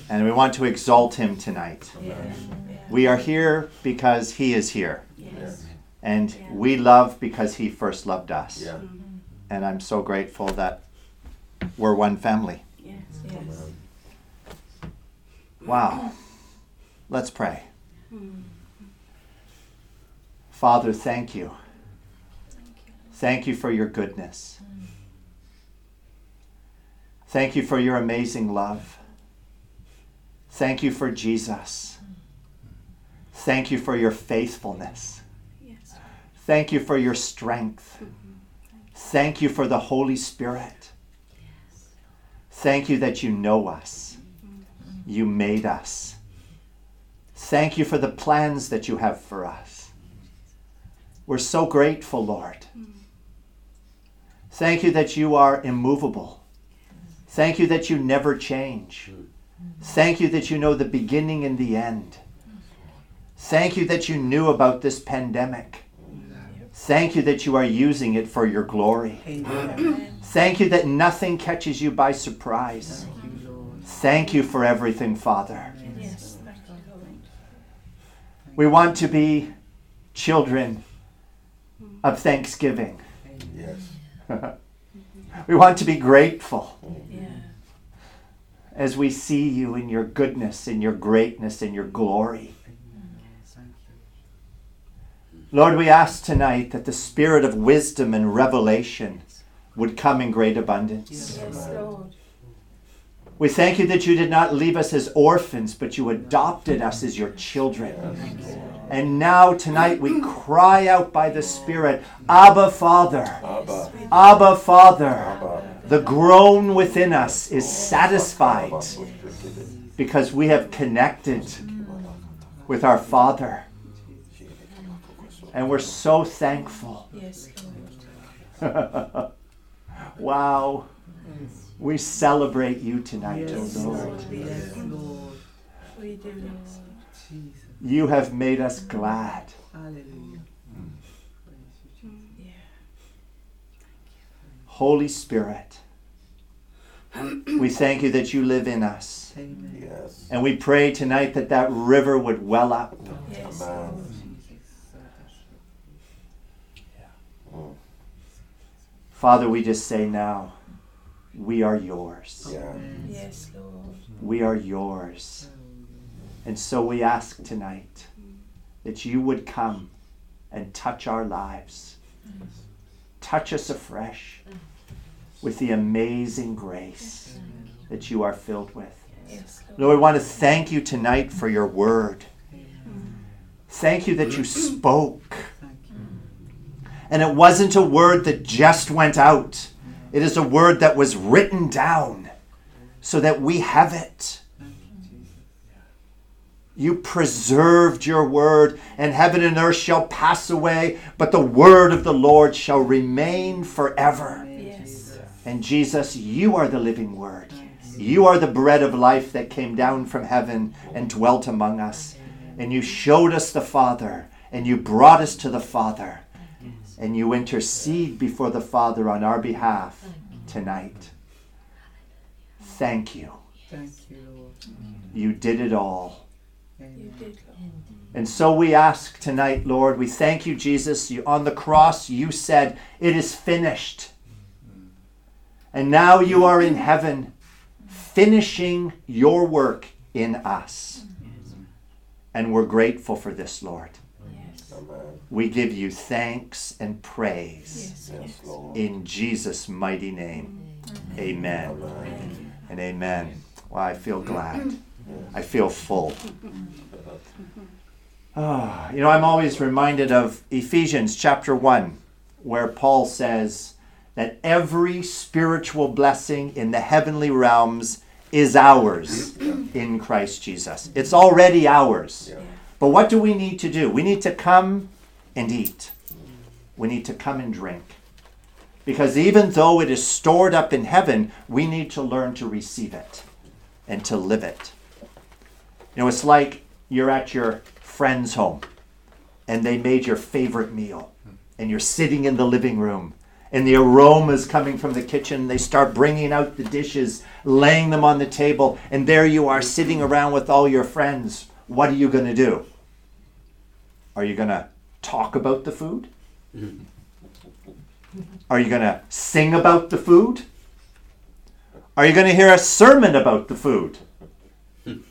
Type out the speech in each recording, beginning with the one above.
And we want to exalt him tonight. We are here because he is here. And we love because he first loved us. And I'm so grateful that we're one family. Wow. Let's pray. Father, thank you. Thank you for your goodness. Thank you for your amazing love. Thank you for Jesus. Thank you for your faithfulness. Thank you for your strength. Thank you for the Holy Spirit. Thank you that you know us. You made us. Thank you for the plans that you have for us. We're so grateful, Lord. Thank you that you are immovable. Thank you that you never change. Thank you that you know the beginning and the end. Thank you that you knew about this pandemic. Thank you that you are using it for your glory. Thank you that nothing catches you by surprise. Thank you for everything, Father. We want to be children of thanksgiving. We want to be grateful as we see you in your goodness, in your greatness, in your glory. Lord, we ask tonight that the spirit of wisdom and revelation would come in great abundance. Yes, Lord. We thank you that you did not leave us as orphans, but you adopted us as your children. And now tonight we cry out by the Spirit, Abba, Father. Abba. Abba, Father. Abba. The groan within us is satisfied because we have connected with our Father. And we're so thankful. Yes, Lord. Wow. We celebrate you tonight, Yes, O Lord. Lord. Yes, Lord. We do, Lord. You have made us glad. Hallelujah. Yeah. Holy Spirit, we thank you that you live in us. Amen. Yes. And we pray tonight that that river would well up. Yes, Amen. Lord. Father, we just say now, we are yours. Yeah. Yes, Lord. We are yours. And so we ask tonight that you would come and touch our lives. Touch us afresh with the amazing grace that you are filled with. Yes, Lord. Lord, we want to thank you tonight for your word. Thank you that you spoke. And it wasn't a word that just went out. It is a word that was written down so that we have it. You preserved your word, and heaven and earth shall pass away, but the word of the Lord shall remain forever. Yes. And Jesus, you are the living word. You are the bread of life that came down from heaven and dwelt among us. And you showed us the Father, and you brought us to the Father. And you intercede before the Father on our behalf tonight. Thank you. Thank you, Lord. You did it all. You did, Lord. And so we ask tonight, Lord, we thank you, Jesus. You, on the cross, you said, it is finished. And now you are in heaven, finishing your work in us. And we're grateful for this, Lord. Yes. Amen. We give you thanks and praise. Yes, Yes, Lord. In Jesus' mighty name. Amen. Amen. And amen. Well, I feel glad. I feel full. I'm always reminded of Ephesians chapter 1, where Paul says that every spiritual blessing in the heavenly realms is ours in Christ Jesus. It's already ours. Yeah. But what do we need to do? We need to come and eat. We need to come and drink. Because even though it is stored up in heaven, we need to learn to receive it and to live it. It's like you're at your friend's home and they made your favorite meal and you're sitting in the living room and the aromas coming from the kitchen. They start bringing out the dishes, laying them on the table, and there you are sitting around with all your friends. What are you going to do? Are you going to talk about the food? Are you going to sing about the food? Are you going to hear a sermon about the food? And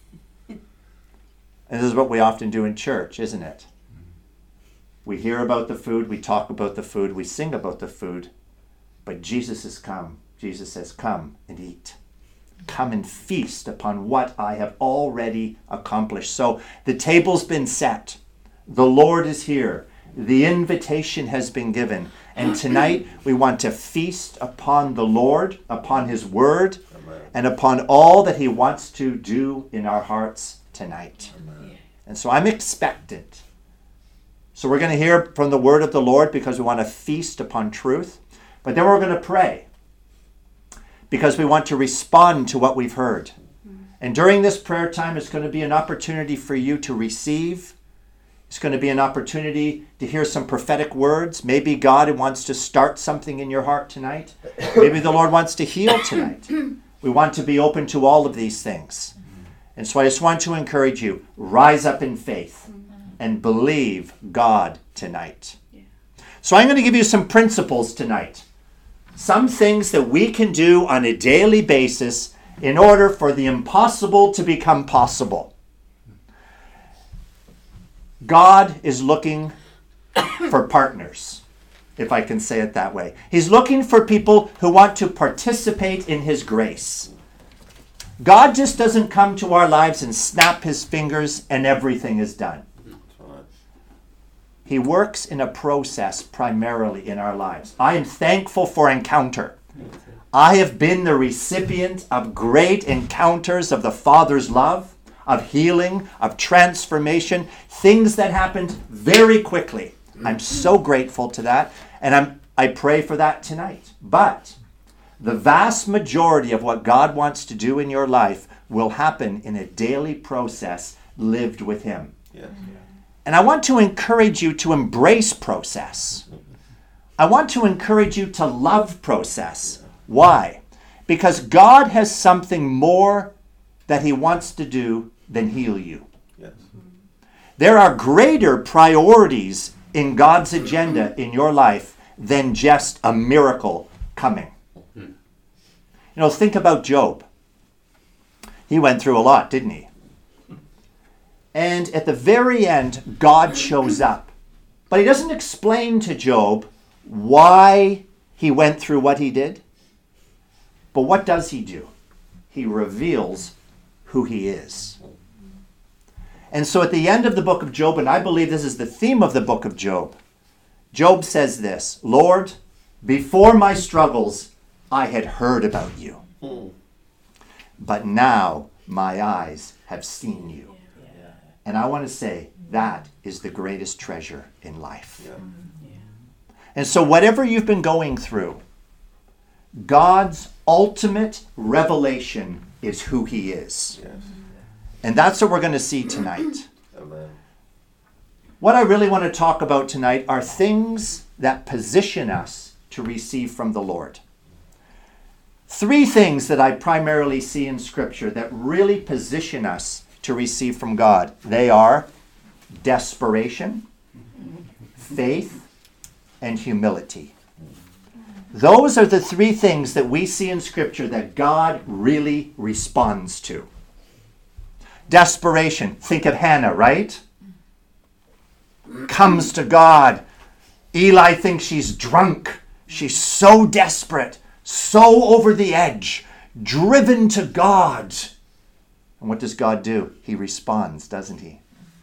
this is what we often do in church, isn't it? We hear about the food, we talk about the food, we sing about the food, but Jesus has come. Jesus says, come and eat. Come and feast upon what I have already accomplished. So the table's been set. The Lord is here. The invitation has been given. And tonight we want to feast upon the Lord, upon his word, and upon all that he wants to do in our hearts tonight. And so I'm expectant. So we're going to hear from the word of the Lord because we want to feast upon truth. But then we're going to pray because we want to respond to what we've heard. And during this prayer time, it's going to be an opportunity for you to receive. It's going to be an opportunity to hear some prophetic words. Maybe God wants to start something in your heart tonight. Maybe the Lord wants to heal tonight. We want to be open to all of these things. And so I just want to encourage you, rise up in faith and believe God tonight. So I'm going to give you some principles tonight. Some things that we can do on a daily basis in order for the impossible to become possible. God is looking for partners, if I can say it that way. He's looking for people who want to participate in his grace. God just doesn't come to our lives and snap his fingers and everything is done. He works in a process primarily in our lives. I am thankful for encounter. I have been the recipient of great encounters of the Father's love, of healing, of transformation, things that happened very quickly. I'm so grateful to that, and I pray for that tonight. But the vast majority of what God wants to do in your life will happen in a daily process lived with him. Yes. And I want to encourage you to embrace process. I want to encourage you to love process. Why? Because God has something more that he wants to do than heal you. Yes. There are greater priorities in God's agenda in your life than just a miracle coming. You know, think about Job. He went through a lot, didn't he? And at the very end, God shows up. But he doesn't explain to Job why he went through what he did. But what does he do? He reveals who he is. And so at the end of the book of Job, and I believe this is the theme of the book of Job, Job says this, Lord, before my struggles, I had heard about you. But now my eyes have seen you. And I want to say that is the greatest treasure in life. Yeah. And so whatever you've been going through, God's ultimate revelation is who he is. Yes. And that's what we're going to see tonight. Amen. What I really want to talk about tonight are things that position us to receive from the Lord. 3 things that I primarily see in Scripture that really position us to receive from God. They are desperation, faith, and humility. Those are the 3 things that we see in Scripture that God really responds to. Desperation. Think of Hannah, right? Comes to God. Eli thinks she's drunk. She's so desperate, so over the edge, driven to God. And what does God do? He responds, doesn't he?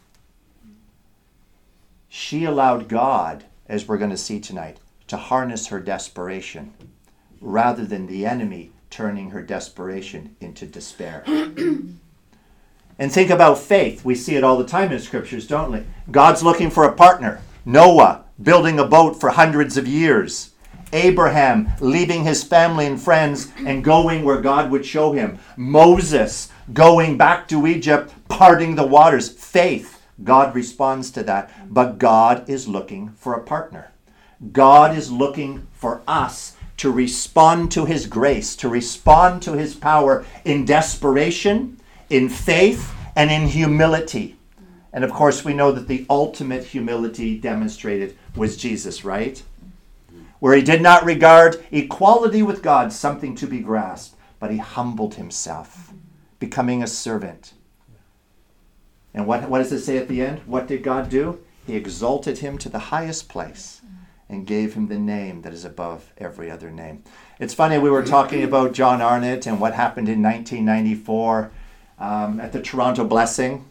She allowed God, as we're going to see tonight, to harness her desperation rather than the enemy turning her desperation into despair. And think about faith. We see it all the time in scriptures, don't we? God's looking for a partner. Noah building a boat for hundreds of years. Abraham leaving his family and friends and going where God would show him. Moses going back to Egypt, parting the waters. Faith. God responds to that. But God is looking for a partner. God is looking for us to respond to his grace, to respond to his power in desperation, in faith, and in humility. And of course, we know that the ultimate humility demonstrated was Jesus, right? Where he did not regard equality with God something to be grasped, but he humbled himself, becoming a servant. And what does it say at the end? What did God do? He exalted him to the highest place and gave him the name that is above every other name. It's funny, we were talking about John Arnott and what happened in 1994 at the Toronto Blessing.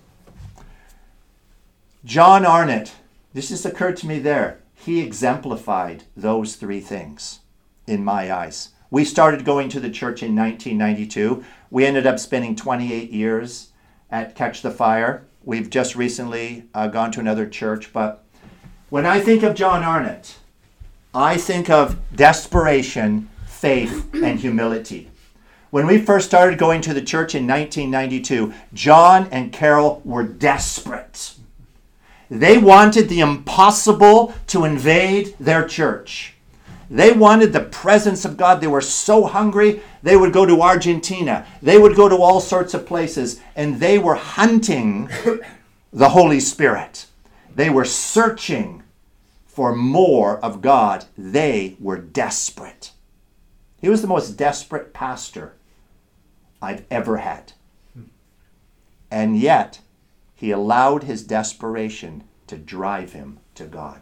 John Arnott, this just occurred to me there, he exemplified those three things in my eyes. We started going to the church in 1992. We ended up spending 28 years at Catch the Fire. We've just recently gone to another church. But when I think of John Arnott, I think of desperation, faith, and humility. When we first started going to the church in 1992, John and Carol were desperate. They wanted the impossible to invade their church. They wanted the presence of God. They were so hungry, they would go to Argentina. They would go to all sorts of places, and they were hunting the Holy Spirit. They were searching for more of God. They were desperate. He was the most desperate pastor I've ever had. And yet, he allowed his desperation to drive him to God.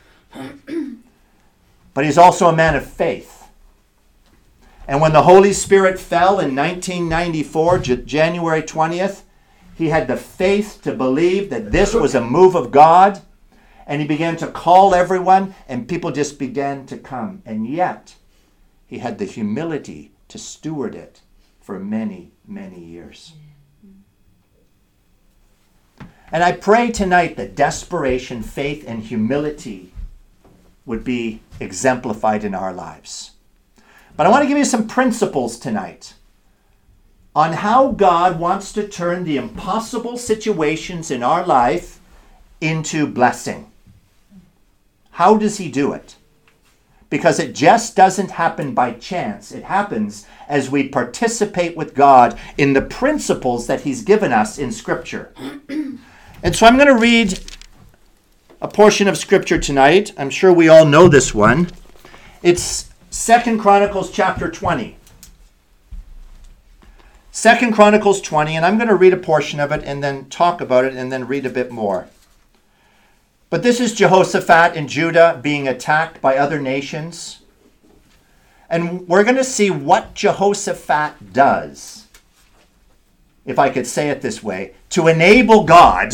But he's also a man of faith. And when the Holy Spirit fell in 1994, January 20th, he had the faith to believe that this was a move of God. And he began to call everyone, and people just began to come. And yet, he had the humility to steward it for many, many years. And I pray tonight that desperation, faith, and humility would be exemplified in our lives. But I want to give you some principles tonight on how God wants to turn the impossible situations in our life into blessing. How does he do it? Because it just doesn't happen by chance. It happens as we participate with God in the principles that he's given us in Scripture. And so I'm going to read a portion of Scripture tonight. I'm sure we all know this one. It's 2 Chronicles chapter 20. 2 Chronicles 20, and I'm going to read a portion of it and then talk about it and then read a bit more. But this is Jehoshaphat in Judah being attacked by other nations. And we're going to see what Jehoshaphat does, if I could say it this way, to enable God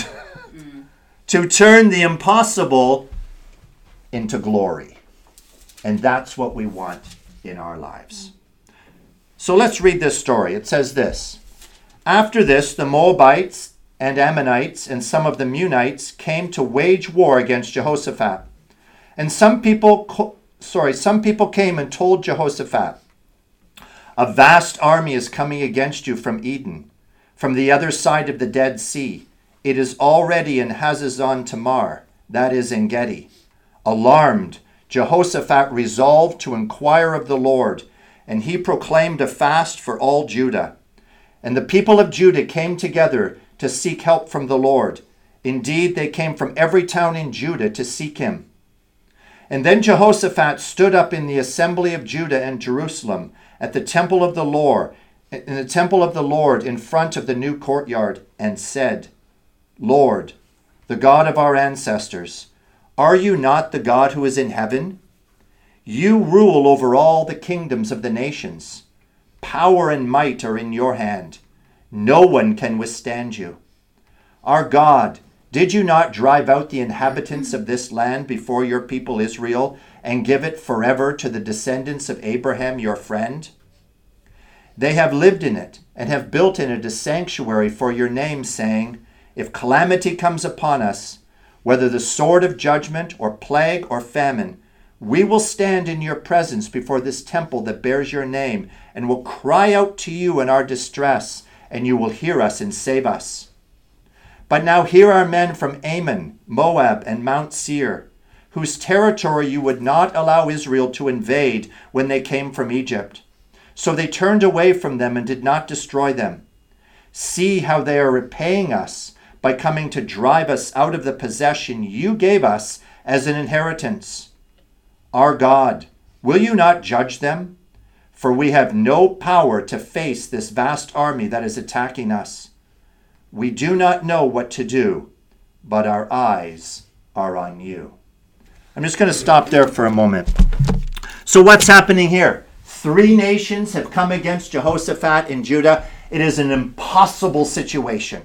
to turn the impossible into glory. And that's what we want in our lives. So let's read this story. It says this. After this, the Moabites and Ammonites and some of the Meunites came to wage war against Jehoshaphat. And some people came and told Jehoshaphat, "A vast army is coming against you from Edom, from the other side of the Dead Sea. It is already in Hazazon Tamar, that is En Gedi." Alarmed, Jehoshaphat resolved to inquire of the Lord, and he proclaimed a fast for all Judah. And the people of Judah came together to seek help from the Lord. Indeed, they came from every town in Judah to seek him. And then Jehoshaphat stood up in the assembly of Judah and Jerusalem at the temple of the Lord, in front of the new courtyard, and said, "Lord, the God of our ancestors, are you not the God who is in heaven? You rule over all the kingdoms of the nations. Power and might are in your hand. No one can withstand you. Our God, did you not drive out the inhabitants of this land before your people Israel and give it forever to the descendants of Abraham your friend? They have lived in it and have built in it a sanctuary for your name, saying, 'If calamity comes upon us, whether the sword of judgment or plague or famine, we will stand in your presence before this temple that bears your name and will cry out to you in our distress, and you will hear us and save us.' But now here are men from Ammon, Moab, and Mount Seir, whose territory you would not allow Israel to invade when they came from Egypt. So they turned away from them and did not destroy them. See how they are repaying us by coming to drive us out of the possession you gave us as an inheritance. Our God, will you not judge them? For we have no power to face this vast army that is attacking us. We do not know what to do, but our eyes are on you. I'm just going to stop there for a moment. So what's happening here? 3 nations have come against Jehoshaphat in Judah. It is an impossible situation.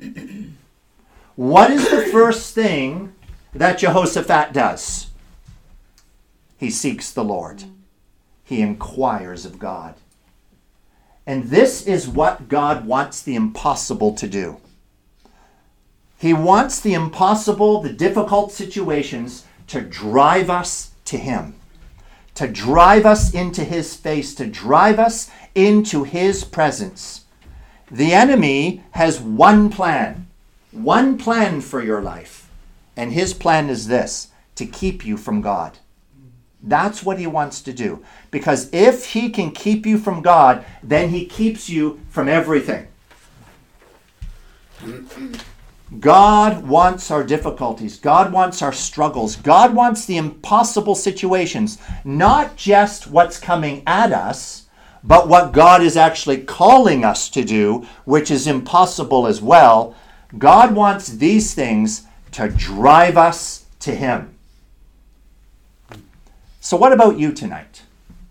What is the first thing that Jehoshaphat does? He seeks the Lord. He inquires of God. And this is what God wants the impossible to do. He wants the impossible, the difficult situations to drive us to Him, to drive us into His face, to drive us into His presence. The enemy has one plan for your life. And his plan is this, to keep you from God. That's what he wants to do. Because if he can keep you from God, then he keeps you from everything. God wants our difficulties. God wants our struggles. God wants the impossible situations. Not just what's coming at us, but what God is actually calling us to do, which is impossible as well. God wants these things to drive us to Him. So what about you tonight?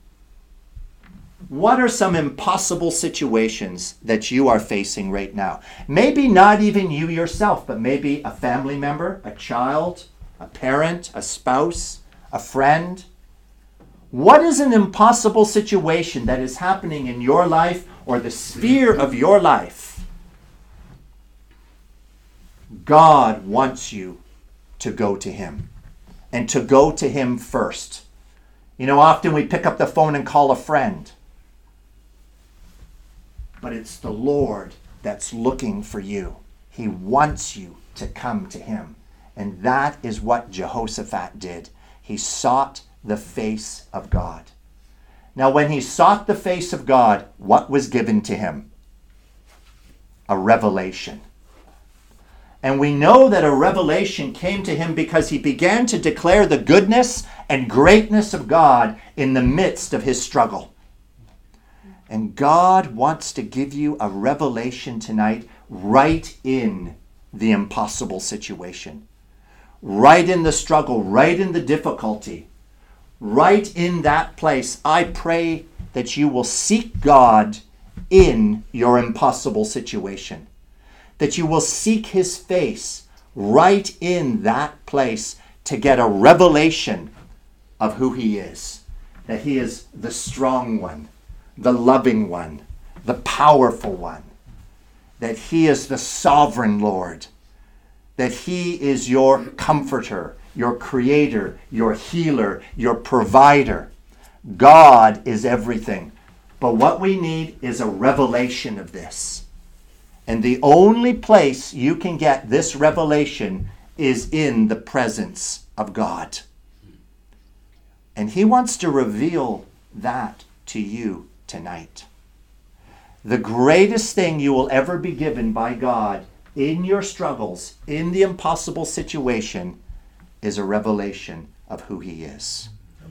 What are some impossible situations that you are facing right now? Maybe not even you yourself, but maybe a family member, a child, a parent, a spouse, a friend. What is an impossible situation that is happening in your life or the sphere of your life? God wants you to go to Him, and to go to Him first. You know, often we pick up the phone and call a friend. But it's the Lord that's looking for you. He wants you to come to Him. And that is what Jehoshaphat did. He sought the face of God. Now, when he sought the face of God, what was given to him? A revelation. And we know that a revelation came to him because he began to declare the goodness and greatness of God in the midst of his struggle. And God wants to give you a revelation tonight right in the impossible situation. Right in the struggle, right in the difficulty, right in that place. I pray that you will seek God in your impossible situation. That you will seek His face right in that place to get a revelation of who He is. That He is the strong one, the loving one, the powerful one. That He is the sovereign Lord. That He is your comforter, your creator, your healer, your provider. God is everything. But what we need is a revelation of this. And the only place you can get this revelation is in the presence of God. And He wants to reveal that to you tonight. The greatest thing you will ever be given by God in your struggles, in the impossible situation, is a revelation of who He is.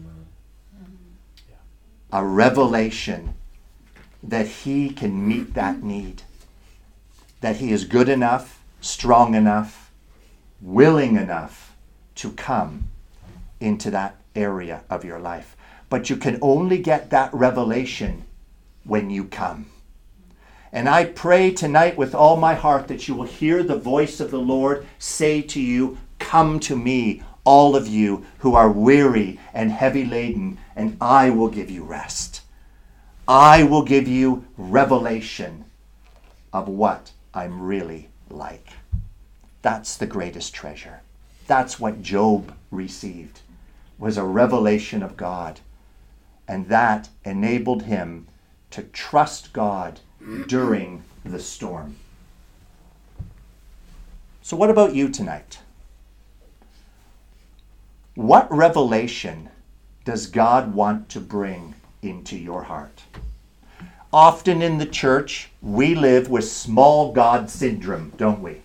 A revelation that He can meet that need. That He is good enough, strong enough, willing enough to come into that area of your life. But you can only get that revelation when you come. And I pray tonight with all my heart that you will hear the voice of the Lord say to you, "Come to me, all of you who are weary and heavy laden, and I will give you rest." I will give you revelation of what I'm really like. That's the greatest treasure. That's what Job received, was a revelation of God. And that enabled him to trust God during the storm. So what about you tonight? What revelation does God want to bring into your heart? Often in the church, we live with small God syndrome, don't we?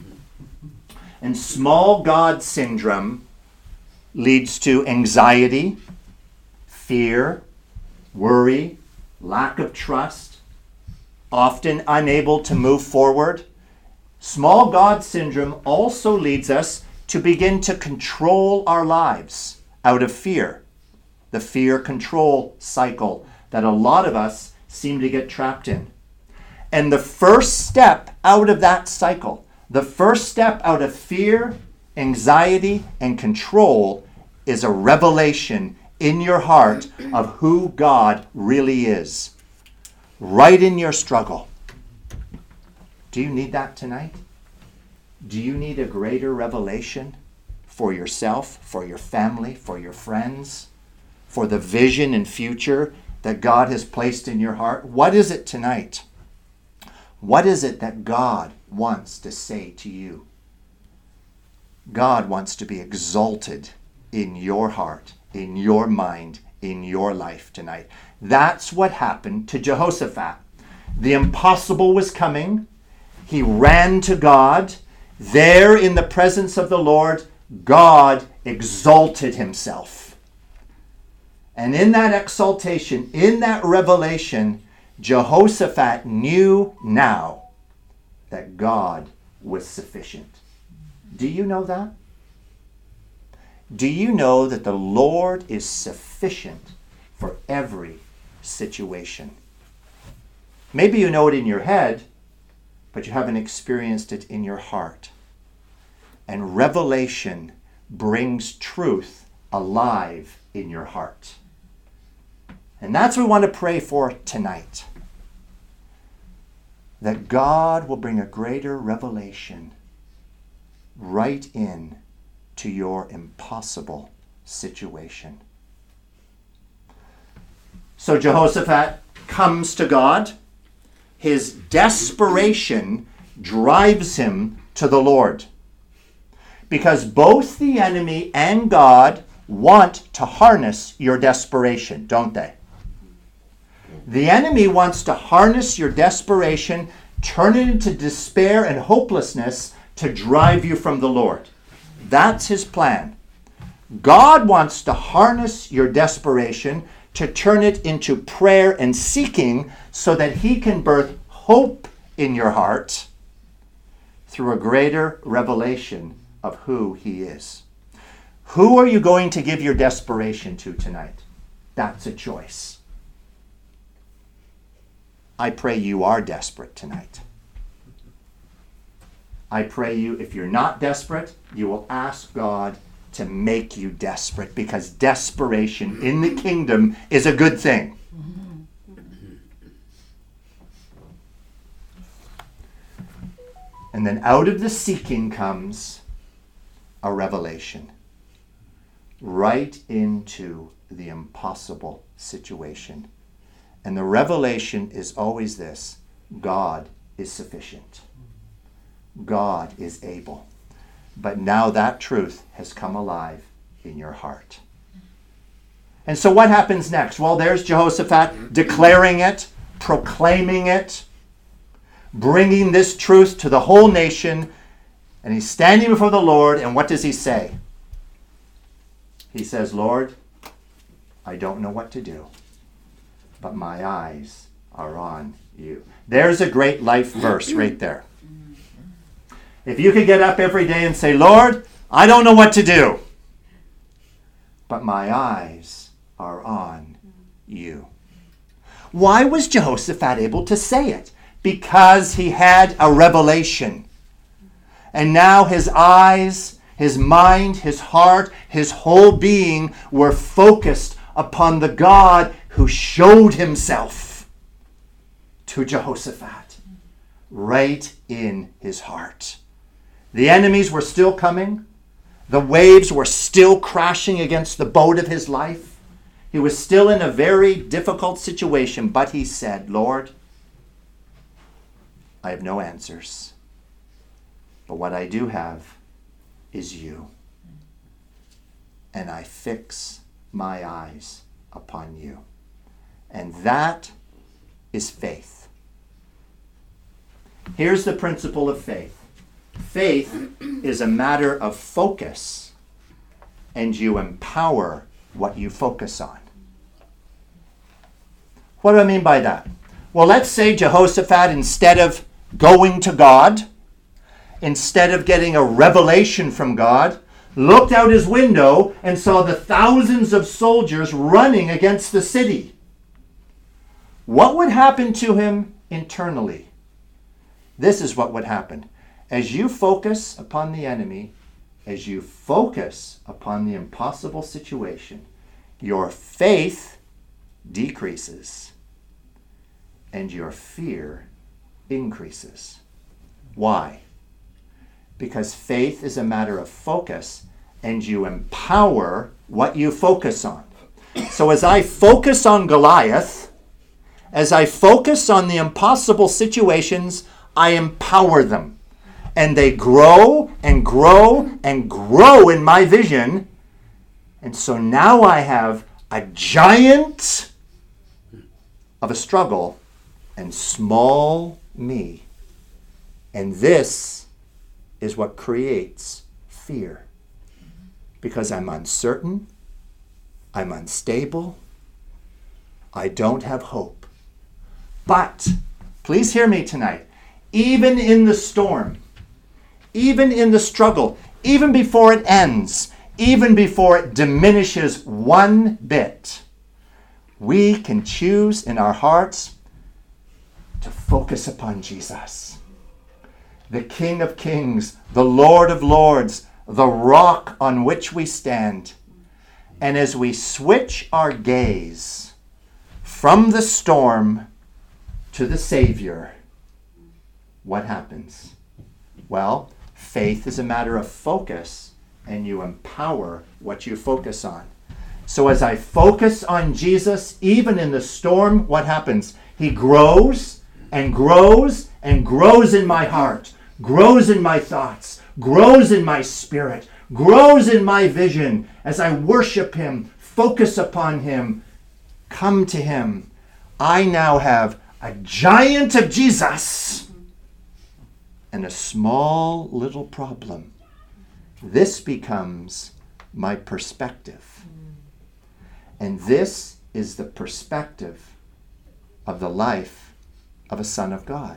And small God syndrome leads to anxiety, fear, worry, lack of trust, often unable to move forward. Small God syndrome also leads us to begin to control our lives out of fear. The fear control cycle that a lot of us seem to get trapped in. And the first step out of that cycle, the first step out of fear, anxiety, and control is a revelation in your heart of who God really is. Right in your struggle. Do you need that tonight? Do you need a greater revelation for yourself, for your family, for your friends, for the vision and future that God has placed in your heart? What is it tonight? What is it that God wants to say to you? God wants to be exalted in your heart, in your mind, in your life tonight. That's what happened to Jehoshaphat. The impossible was coming. He ran to God. There in the presence of the Lord, God exalted himself. And in that exaltation, in that revelation, Jehoshaphat knew now that God was sufficient. Do you know that? Do you know that the Lord is sufficient for every situation? Maybe you know it in your head, but you haven't experienced it in your heart. And revelation brings truth alive in your heart. And that's what we want to pray for tonight. That God will bring a greater revelation right in to your impossible situation. So Jehoshaphat comes to God. His desperation drives him to the Lord. Because both the enemy and God want to harness your desperation, don't they? The enemy wants to harness your desperation, turn it into despair and hopelessness to drive you from the Lord. That's his plan. God wants to harness your desperation to turn it into prayer and seeking so that he can birth hope in your heart through a greater revelation of who he is. Who are you going to give your desperation to tonight? That's a choice. I pray you are desperate tonight. I pray you, if you're not desperate, you will ask God to make you desperate, because desperation in the kingdom is a good thing. And then out of the seeking comes a revelation right into the impossible situation. And the revelation is always this: God is sufficient. God is able. But now that truth has come alive in your heart. And so what happens next? Well, there's Jehoshaphat declaring it, proclaiming it, bringing this truth to the whole nation. And he's standing before the Lord, and what does he say? He says, Lord, I don't know what to do, but my eyes are on you. There's a great life verse right there. If you could get up every day and say, Lord, I don't know what to do, but my eyes are on you. Why was Jehoshaphat able to say it? Because he had a revelation. And now his eyes, his mind, his heart, his whole being were focused upon the God who showed himself to Jehoshaphat right in his heart. The enemies were still coming. The waves were still crashing against the boat of his life. He was still in a very difficult situation, but he said, Lord, I have no answers, but what I do have is you. and I fix my eyes upon you. And that is faith. Here's the principle of faith. Faith is a matter of focus, and you empower what you focus on. What do I mean by that? Well, let's say Jehoshaphat, instead of going to God, instead of getting a revelation from God, looked out his window and saw the thousands of soldiers running against the city. What would happen to him internally? This is what would happen. As you focus upon the enemy, as you focus upon the impossible situation, your faith decreases and your fear increases. Why? Because faith is a matter of focus, and you empower what you focus on. So as I focus on Goliath, as I focus on the impossible situations, I empower them. And they grow and grow and grow in my vision. And so now I have a giant of a struggle and small me. And this is what creates fear. Because I'm uncertain, I'm unstable, I don't have hope. But, please hear me tonight, even in the storm, even in the struggle, even before it ends, even before it diminishes one bit, we can choose in our hearts to focus upon Jesus, the King of Kings, the Lord of Lords, the rock on which we stand. And as we switch our gaze from the storm to the Savior, what happens? Well, faith is a matter of focus, and you empower what you focus on. So as I focus on Jesus, even in the storm, what happens? He grows and grows and grows in my heart, grows in my thoughts, grows in my spirit, grows in my vision. As I worship him, focus upon him, come to him, I now have a giant of Jesus and a small little problem. This becomes my perspective. And this is the perspective of the life of a son of God,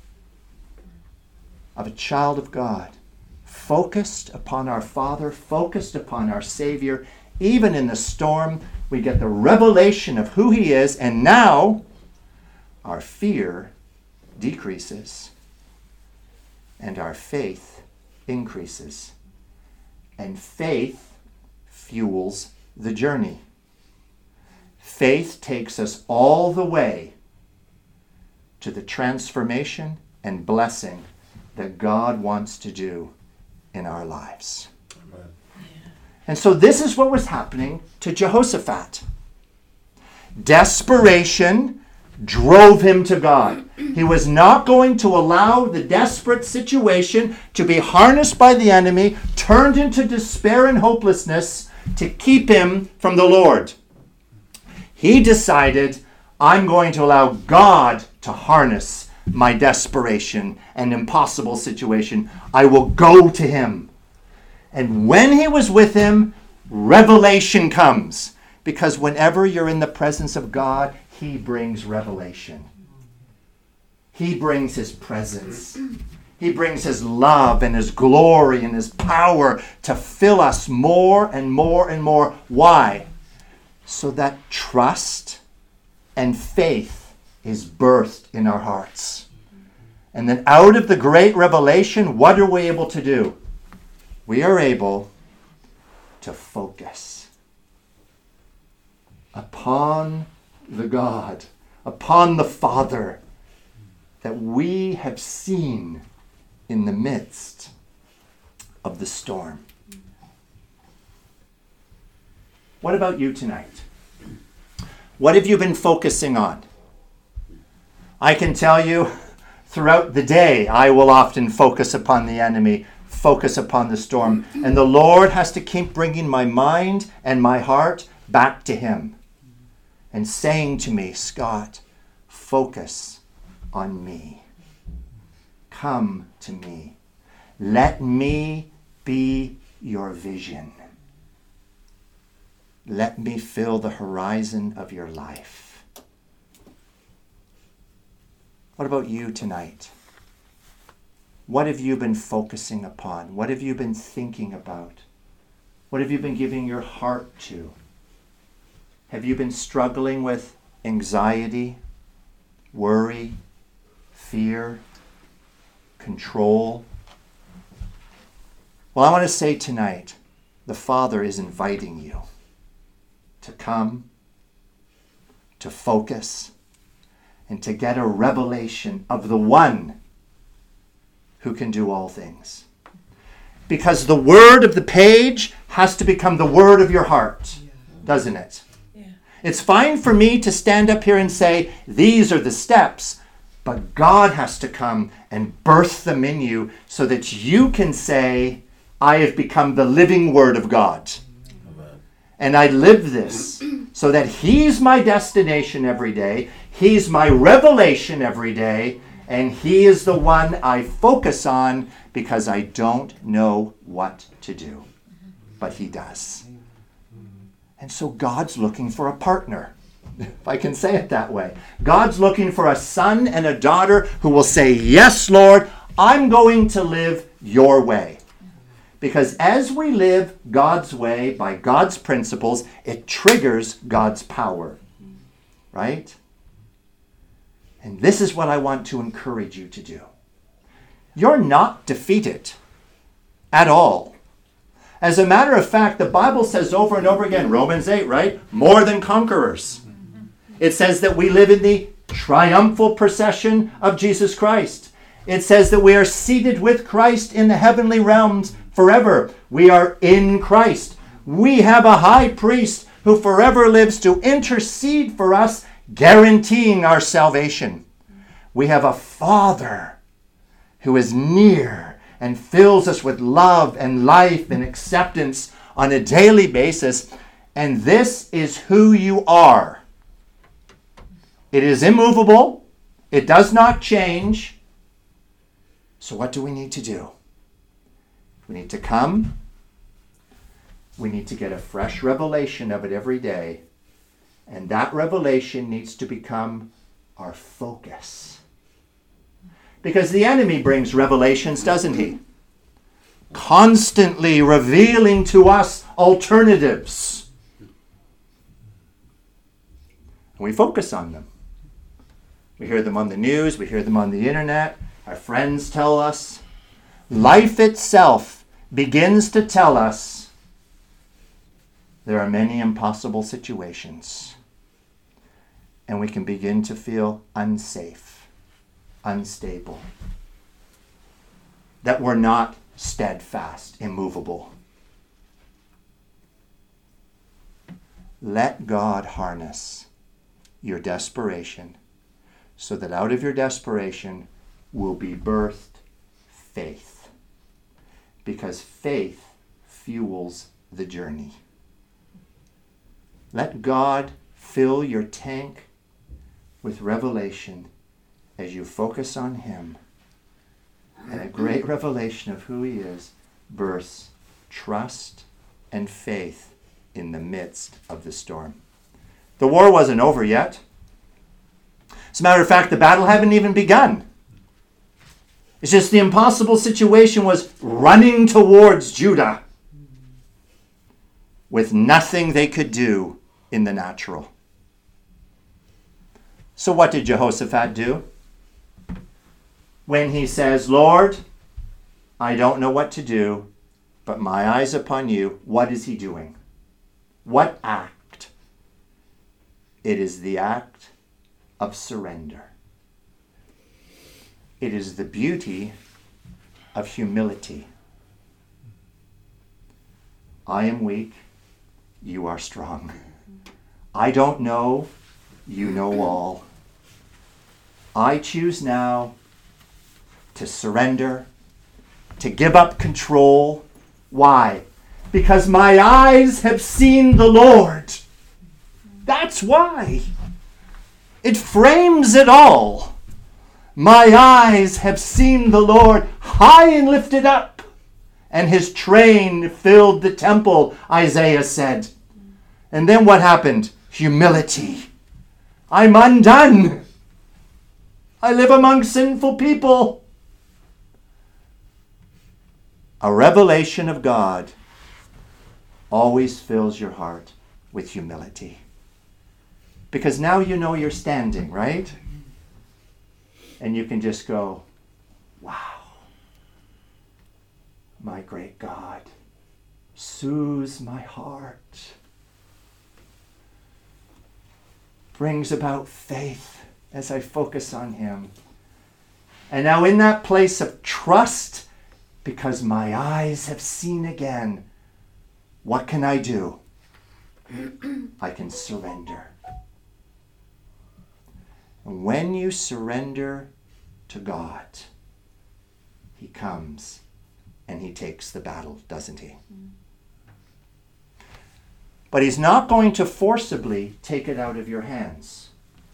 of a child of God, focused upon our Father, focused upon our Savior. Even in the storm, we get the revelation of who he is, and now our fear decreases and our faith increases. And faith fuels the journey. Faith takes us all the way to the transformation and blessing that God wants to do in our lives. Amen. And so this is what was happening to Jehoshaphat. Desperation drove him to God. He was not going to allow the desperate situation to be harnessed by the enemy, turned into despair and hopelessness to keep him from the Lord. He decided, I'm going to allow God to harness my desperation and impossible situation. I will go to him. And when he was with him, revelation comes. Because whenever you're in the presence of God, he brings revelation. He brings his presence. He brings his love and his glory and his power to fill us more and more and more. Why? So that trust and faith is birthed in our hearts. And then out of the great revelation, what are we able to do? We are able to focus upon the God, upon the Father that we have seen in the midst of the storm. What about you tonight? What have you been focusing on? I can tell you, throughout the day, I will often focus upon the enemy. focus upon the storm. And the Lord has to keep bringing my mind and my heart back to him and saying to me, Scott, focus on me. Come to me. Let me be your vision. Let me fill the horizon of your life. What about you tonight? What have you been focusing upon? What have you been thinking about? What have you been giving your heart to? Have you been struggling with anxiety, worry, fear, control? Well, I want to say tonight, the Father is inviting you to come, to focus, and to get a revelation of the one who can do all things. Because the word of the page has to become the word of your heart, doesn't it? Yeah. It's fine for me to stand up here and say, these are the steps, but God has to come and birth them in you so that you can say, I have become the living word of God. Amen. And I live this so that he's my destination every day. He's my revelation every day. And he is the one I focus on because I don't know what to do. But he does. And so God's looking for a partner, if I can say it that way. God's looking for a son and a daughter who will say, yes, Lord, I'm going to live your way. Because as we live God's way by God's principles, it triggers God's power. Right? And this is what I want to encourage you to do. You're not defeated at all. As a matter of fact, the Bible says over and over again, Romans 8, right? More than conquerors. It says that we live in the triumphal procession of Jesus Christ. It says that we are seated with Christ in the heavenly realms forever. We are in Christ. We have a high priest who forever lives to intercede for us, guaranteeing our salvation. We have a Father who is near and fills us with love and life and acceptance on a daily basis. And this is who you are. It is immovable. It does not change. So what do we need to do? We need to come. We need to get a fresh revelation of it every day. And that revelation needs to become our focus. Because the enemy brings revelations, doesn't he? Constantly revealing to us alternatives. And we focus on them. We hear them on the news. We hear them on the internet. Our friends tell us. Life itself begins to tell us there are many impossible situations. And we can begin to feel unsafe, unstable. That we're not steadfast, immovable. Let God harness your desperation so that out of your desperation will be birthed faith. Because faith fuels the journey. Let God fill your tank with revelation as you focus on him. And a great revelation of who he is births trust and faith in the midst of the storm. The war wasn't over yet. As a matter of fact, the battle hadn't even begun. It's just the impossible situation was running towards Judah with nothing they could do in the natural. So what did Jehoshaphat do? When he says, Lord, I don't know what to do, but my eyes upon you, what is he doing? What act? It is the act of surrender. It is the beauty of humility. I am weak, you are strong. I don't know, you know all. I choose now to surrender, to give up control. Why? Because my eyes have seen the Lord. That's why. It frames it all. My eyes have seen the Lord high and lifted up, and his train filled the temple, Isaiah said. And then what happened? Humility. I'm undone. I live among sinful people. A revelation of God always fills your heart with humility. Because now you know you're standing, right? And you can just go, wow, my great God soothes my heart, brings about faith as I focus on him. And now in that place of trust, because my eyes have seen again, what can I do? I can surrender. And when you surrender to God, he comes and he takes the battle, doesn't he? But he's not going to forcibly take it out of your hands.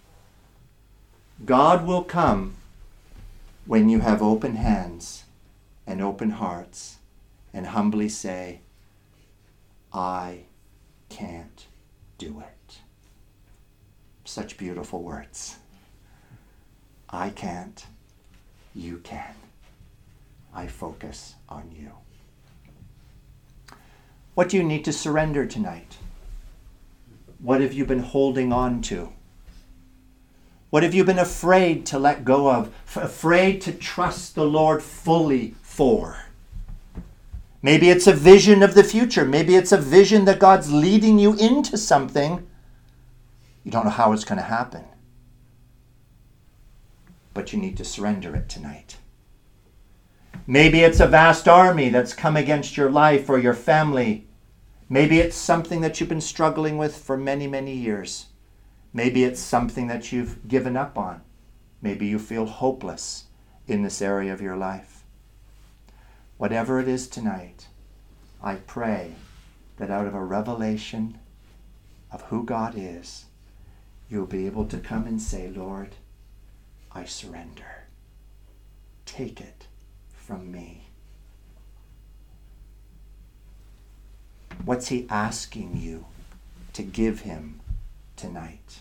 God will come when you have open hands and open hearts and humbly say, I can't do it. Such beautiful words. I can't, you can. I focus on you. What do you need to surrender tonight? What have you been holding on to? What have you been afraid to let go of? Afraid to trust the Lord fully for? Maybe it's a vision of the future. Maybe it's a vision that God's leading you into something. You don't know how it's going to happen. But you need to surrender it tonight. Maybe it's a vast army that's come against your life or your family. Maybe it's something that you've been struggling with for many, many years. Maybe it's something that you've given up on. Maybe you feel hopeless in this area of your life. Whatever it is tonight, I pray that out of a revelation of who God is, you'll be able to come and say, Lord, I surrender. Take it from me. What's he asking you to give him tonight?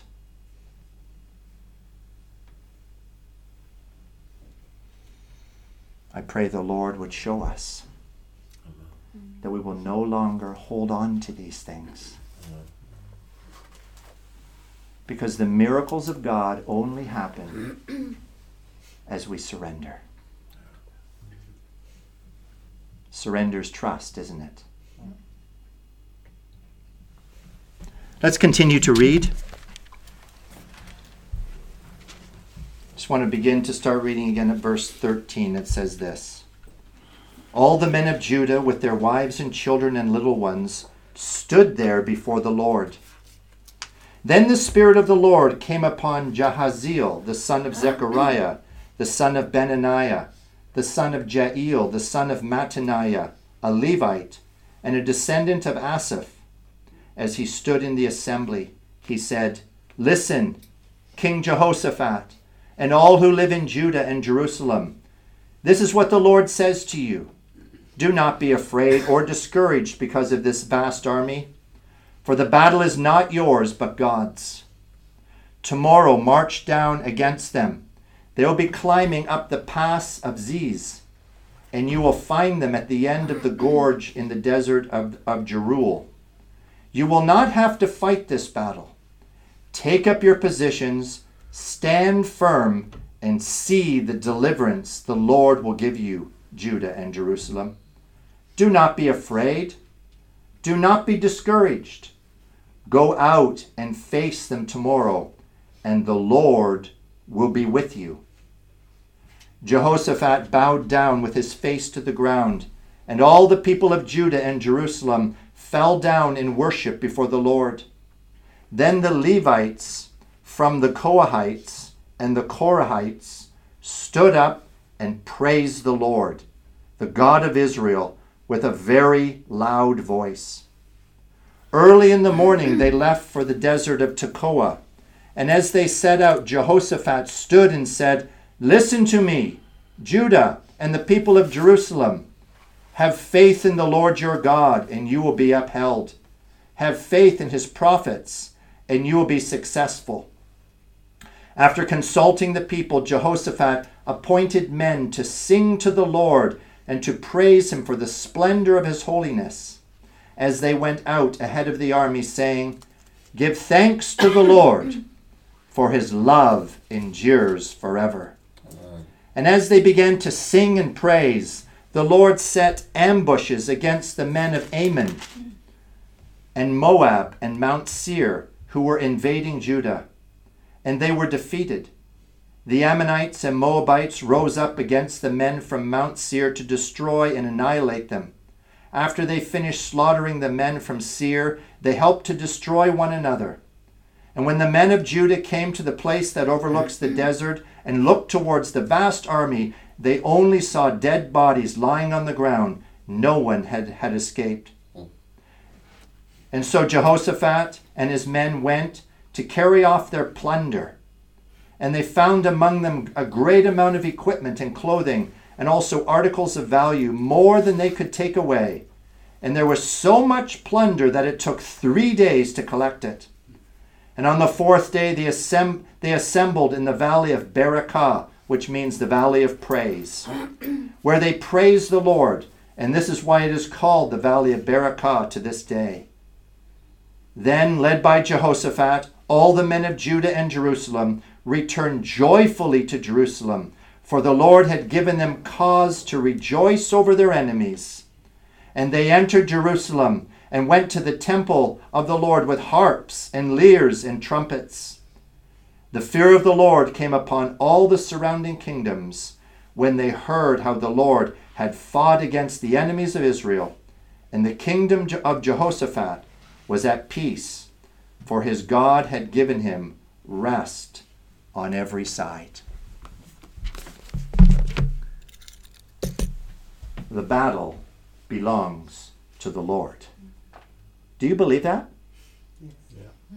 I pray the Lord would show us that we will no longer hold on to these things. Because the miracles of God only happen as we surrender. Surrender's trust, isn't it? Let's continue to read. Just want to begin to start reading again at verse 13. It says this. All the men of Judah with their wives and children and little ones stood there before the Lord. Then the Spirit of the Lord came upon Jahaziel, the son of Zechariah, the son of Benaniah, the son of Jael, the son of Mattaniah, a Levite, and a descendant of Asaph. As he stood in the assembly, he said, Listen, King Jehoshaphat, and all who live in Judah and Jerusalem. This is what the Lord says to you. Do not be afraid or discouraged because of this vast army, for the battle is not yours but God's. Tomorrow march down against them. They will be climbing up the pass of Ziz, and you will find them at the end of the gorge in the desert of Jeruel. You will not have to fight this battle. Take up your positions, stand firm, and see the deliverance the Lord will give you, Judah and Jerusalem. Do not be afraid. Do not be discouraged. Go out and face them tomorrow, and the Lord will be with you. Jehoshaphat bowed down with his face to the ground, and all the people of Judah and Jerusalem fell down in worship before the Lord. Then the Levites from the Kohathites and the Korahites stood up and praised the Lord, the God of Israel, with a very loud voice. Early in the morning they left for the desert of Tekoa. And as they set out, Jehoshaphat stood and said, "Listen to me, Judah and the people of Jerusalem. Have faith in the Lord your God, and you will be upheld. Have faith in his prophets, and you will be successful." After consulting the people, Jehoshaphat appointed men to sing to the Lord and to praise him for the splendor of his holiness, as they went out ahead of the army, saying, "Give thanks to the Lord, for his love endures forever." And as they began to sing and praise, the Lord set ambushes against the men of Ammon and Moab and Mount Seir, who were invading Judah, and they were defeated. The Ammonites and Moabites rose up against the men from Mount Seir to destroy and annihilate them. After they finished slaughtering the men from Seir, they helped to destroy one another. And when the men of Judah came to the place that overlooks the desert and looked towards the vast army, they only saw dead bodies lying on the ground. No one had escaped. And so Jehoshaphat and his men went to carry off their plunder. And they found among them a great amount of equipment and clothing, and also articles of value, more than they could take away. And there was so much plunder that it took 3 days to collect it. And on the 4th day they assembled in the valley of Berakah, which means the valley of praise, where they praised the Lord. And this is why it is called the valley of Berakah to this day. Then, led by Jehoshaphat, all the men of Judah and Jerusalem returned joyfully to Jerusalem, for the Lord had given them cause to rejoice over their enemies. And they entered Jerusalem and went to the temple of the Lord with harps and lyres and trumpets. The fear of the Lord came upon all the surrounding kingdoms when they heard how the Lord had fought against the enemies of Israel, and the kingdom of Jehoshaphat was at peace, for his God had given him rest on every side. The battle belongs to the Lord. Do you believe that? Yeah.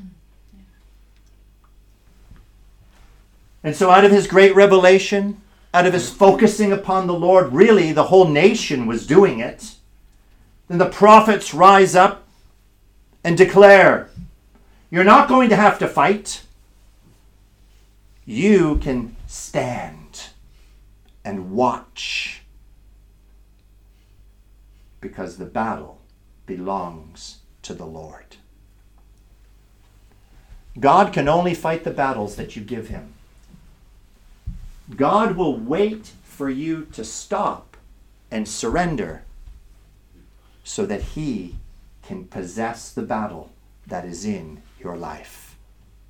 And so out of his great revelation, out of his focusing upon the Lord, really the whole nation was doing it, then the prophets rise up and declare, you're not going to have to fight. You can stand and watch, because the battle belongs to the Lord. God can only fight the battles that you give him. God will wait for you to stop and surrender so that he can possess the battle that is in your life.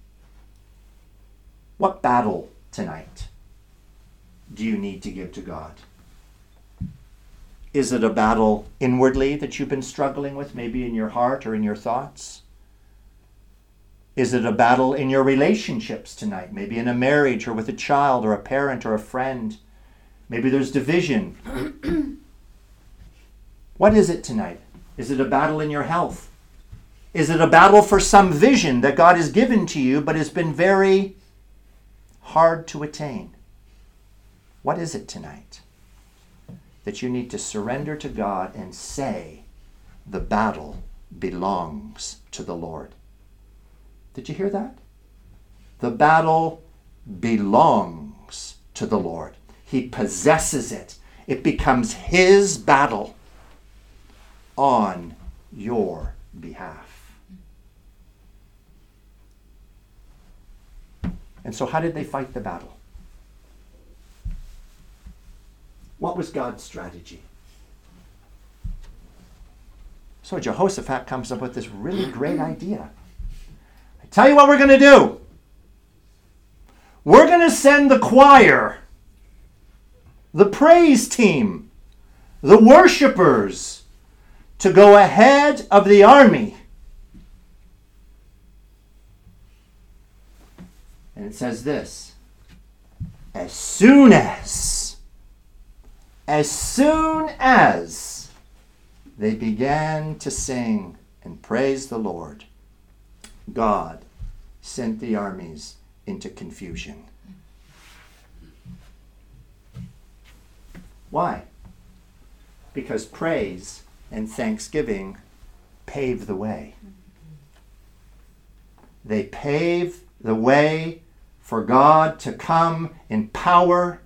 What battle tonight do you need to give to God? Is it a battle inwardly that you've been struggling with, maybe in your heart or in your thoughts? Is it a battle in your relationships tonight, maybe in a marriage or with a child or a parent or a friend? Maybe there's division. What is it tonight? Is it a battle in your health? Is it a battle for some vision that God has given to you but has been very hard to attain? What is it tonight that you need to surrender to God and say, the battle belongs to the Lord? Did you hear that? The battle belongs to the Lord. He possesses it. It becomes his battle on your behalf. And so how did they fight the battle? What was God's strategy? So Jehoshaphat comes up with this really great idea. I tell you what we're going to do. We're going to send the choir, the praise team, the worshipers to go ahead of the army. And it says this: as soon as as soon as they began to sing and praise the Lord, God sent the armies into confusion. Why? Because praise and thanksgiving pave the way. They pave the way for God to come in power.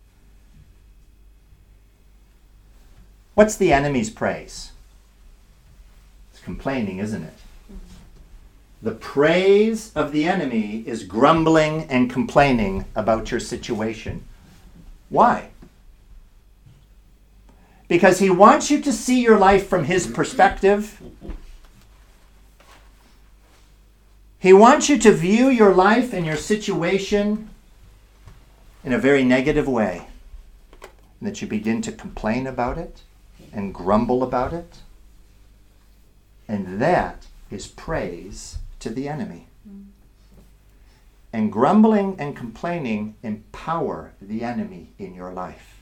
What's the enemy's praise? It's complaining, isn't it? The praise of the enemy is grumbling and complaining about your situation. Why? Because he wants you to see your life from his perspective. He wants you to view your life and your situation in a very negative way. And that you begin to complain about it and grumble about it. And that is praise to the enemy. And grumbling and complaining empower the enemy in your life.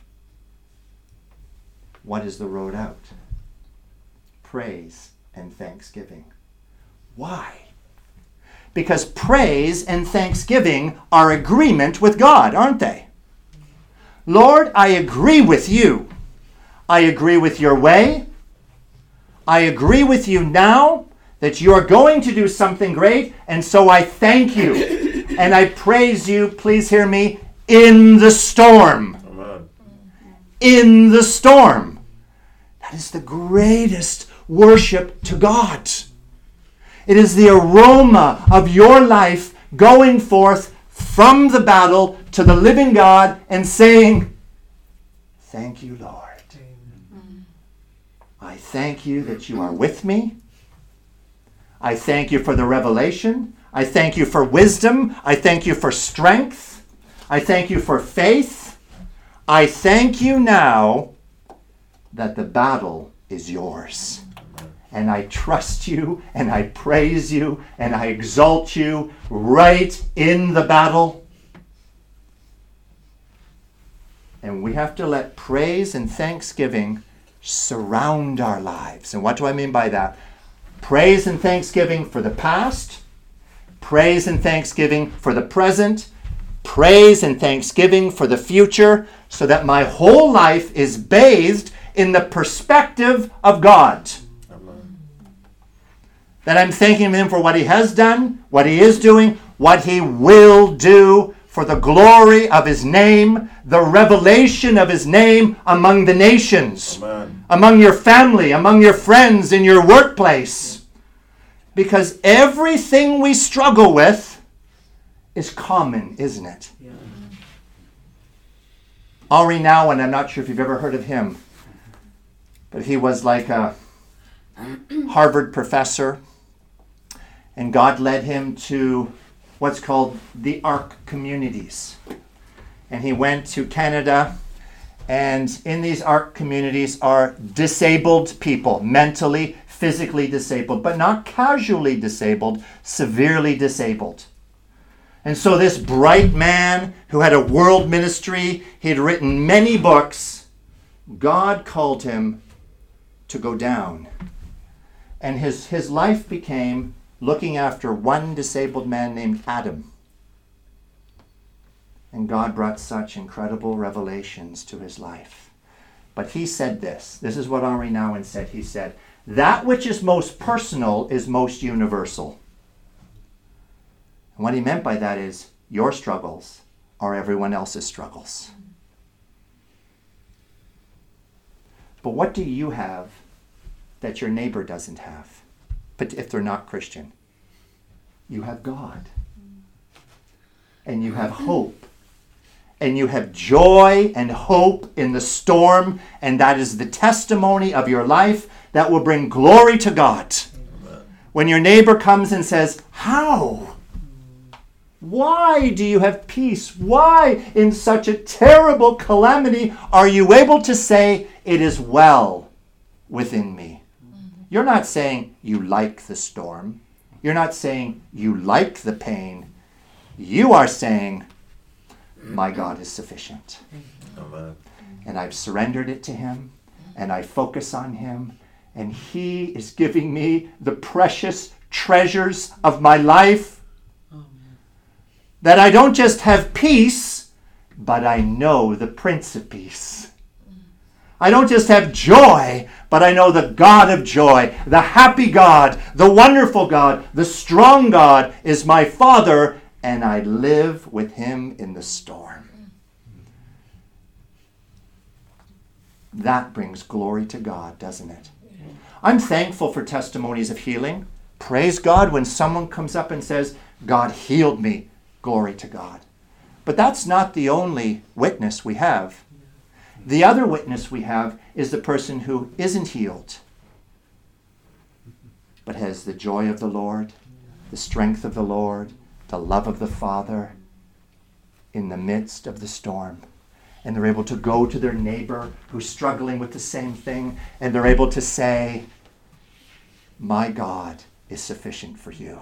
What is the road out? Praise and thanksgiving. Why? Because praise and thanksgiving are agreement with God, aren't they? Lord, I agree with you. I agree with your way. I agree with you now that you are going to do something great, and so I thank you. And I praise you, please hear me, in the storm. Amen. In the storm. That is the greatest worship to God. It is the aroma of your life going forth from the battle to the living God and saying, thank you, Lord. I thank you that you are with me. I thank you for the revelation. I thank you for wisdom. I thank you for strength. I thank you for faith. I thank you now that the battle is yours. And I trust you, and I praise you, and I exalt you right in the battle. And we have to let praise and thanksgiving surround our lives. And what do I mean by that? Praise and thanksgiving for the past, praise and thanksgiving for the present, praise and thanksgiving for the future, so that my whole life is bathed in the perspective of God. That I'm thanking him for what he has done, what he is doing, what he will do for the glory of his name, the revelation of his name among the nations, Amen. Among your family, among your friends, in your workplace. Because everything we struggle with is common, isn't it? Yeah. Henri Nouwen, I'm not sure if you've ever heard of him, but he was like a Harvard professor. And God led him to what's called the ARC communities. And he went to Canada, and in these ARC communities are disabled people, mentally, physically disabled, but not casually disabled, severely disabled. And so this bright man who had a world ministry, he had written many books, God called him to go down. And his life became looking after one disabled man named Adam. And God brought such incredible revelations to his life. But he said this. This is what Henri Nouwen said. He said, that which is most personal is most universal. And what he meant by that is your struggles are everyone else's struggles. But what do you have that your neighbor doesn't have? But if they're not Christian, you have God. And you have hope. And you have joy and hope in the storm. And that is the testimony of your life that will bring glory to God. Amen. When your neighbor comes and says, how? Why do you have peace? Why in such a terrible calamity are you able to say, it is well within me? You're not saying you like the storm. You're not saying you like the pain. You are saying, my God is sufficient. Amen. and I've surrendered it to him, and I focus on him, and he is giving me the precious treasures of my life, that I don't just have peace, but I know the Prince of Peace. I don't just have joy, but I know the God of joy, the happy God, the wonderful God, the strong God is my Father, and I live with him in the storm. That brings glory to God, doesn't it? I'm thankful for testimonies of healing. Praise God when someone comes up and says, God healed me. Glory to God. But that's not the only witness we have. The other witness we have is the person who isn't healed, but has the joy of the Lord, the strength of the Lord, the love of the Father in the midst of the storm. And they're able to go to their neighbor who's struggling with the same thing, and they're able to say, my God is sufficient for you.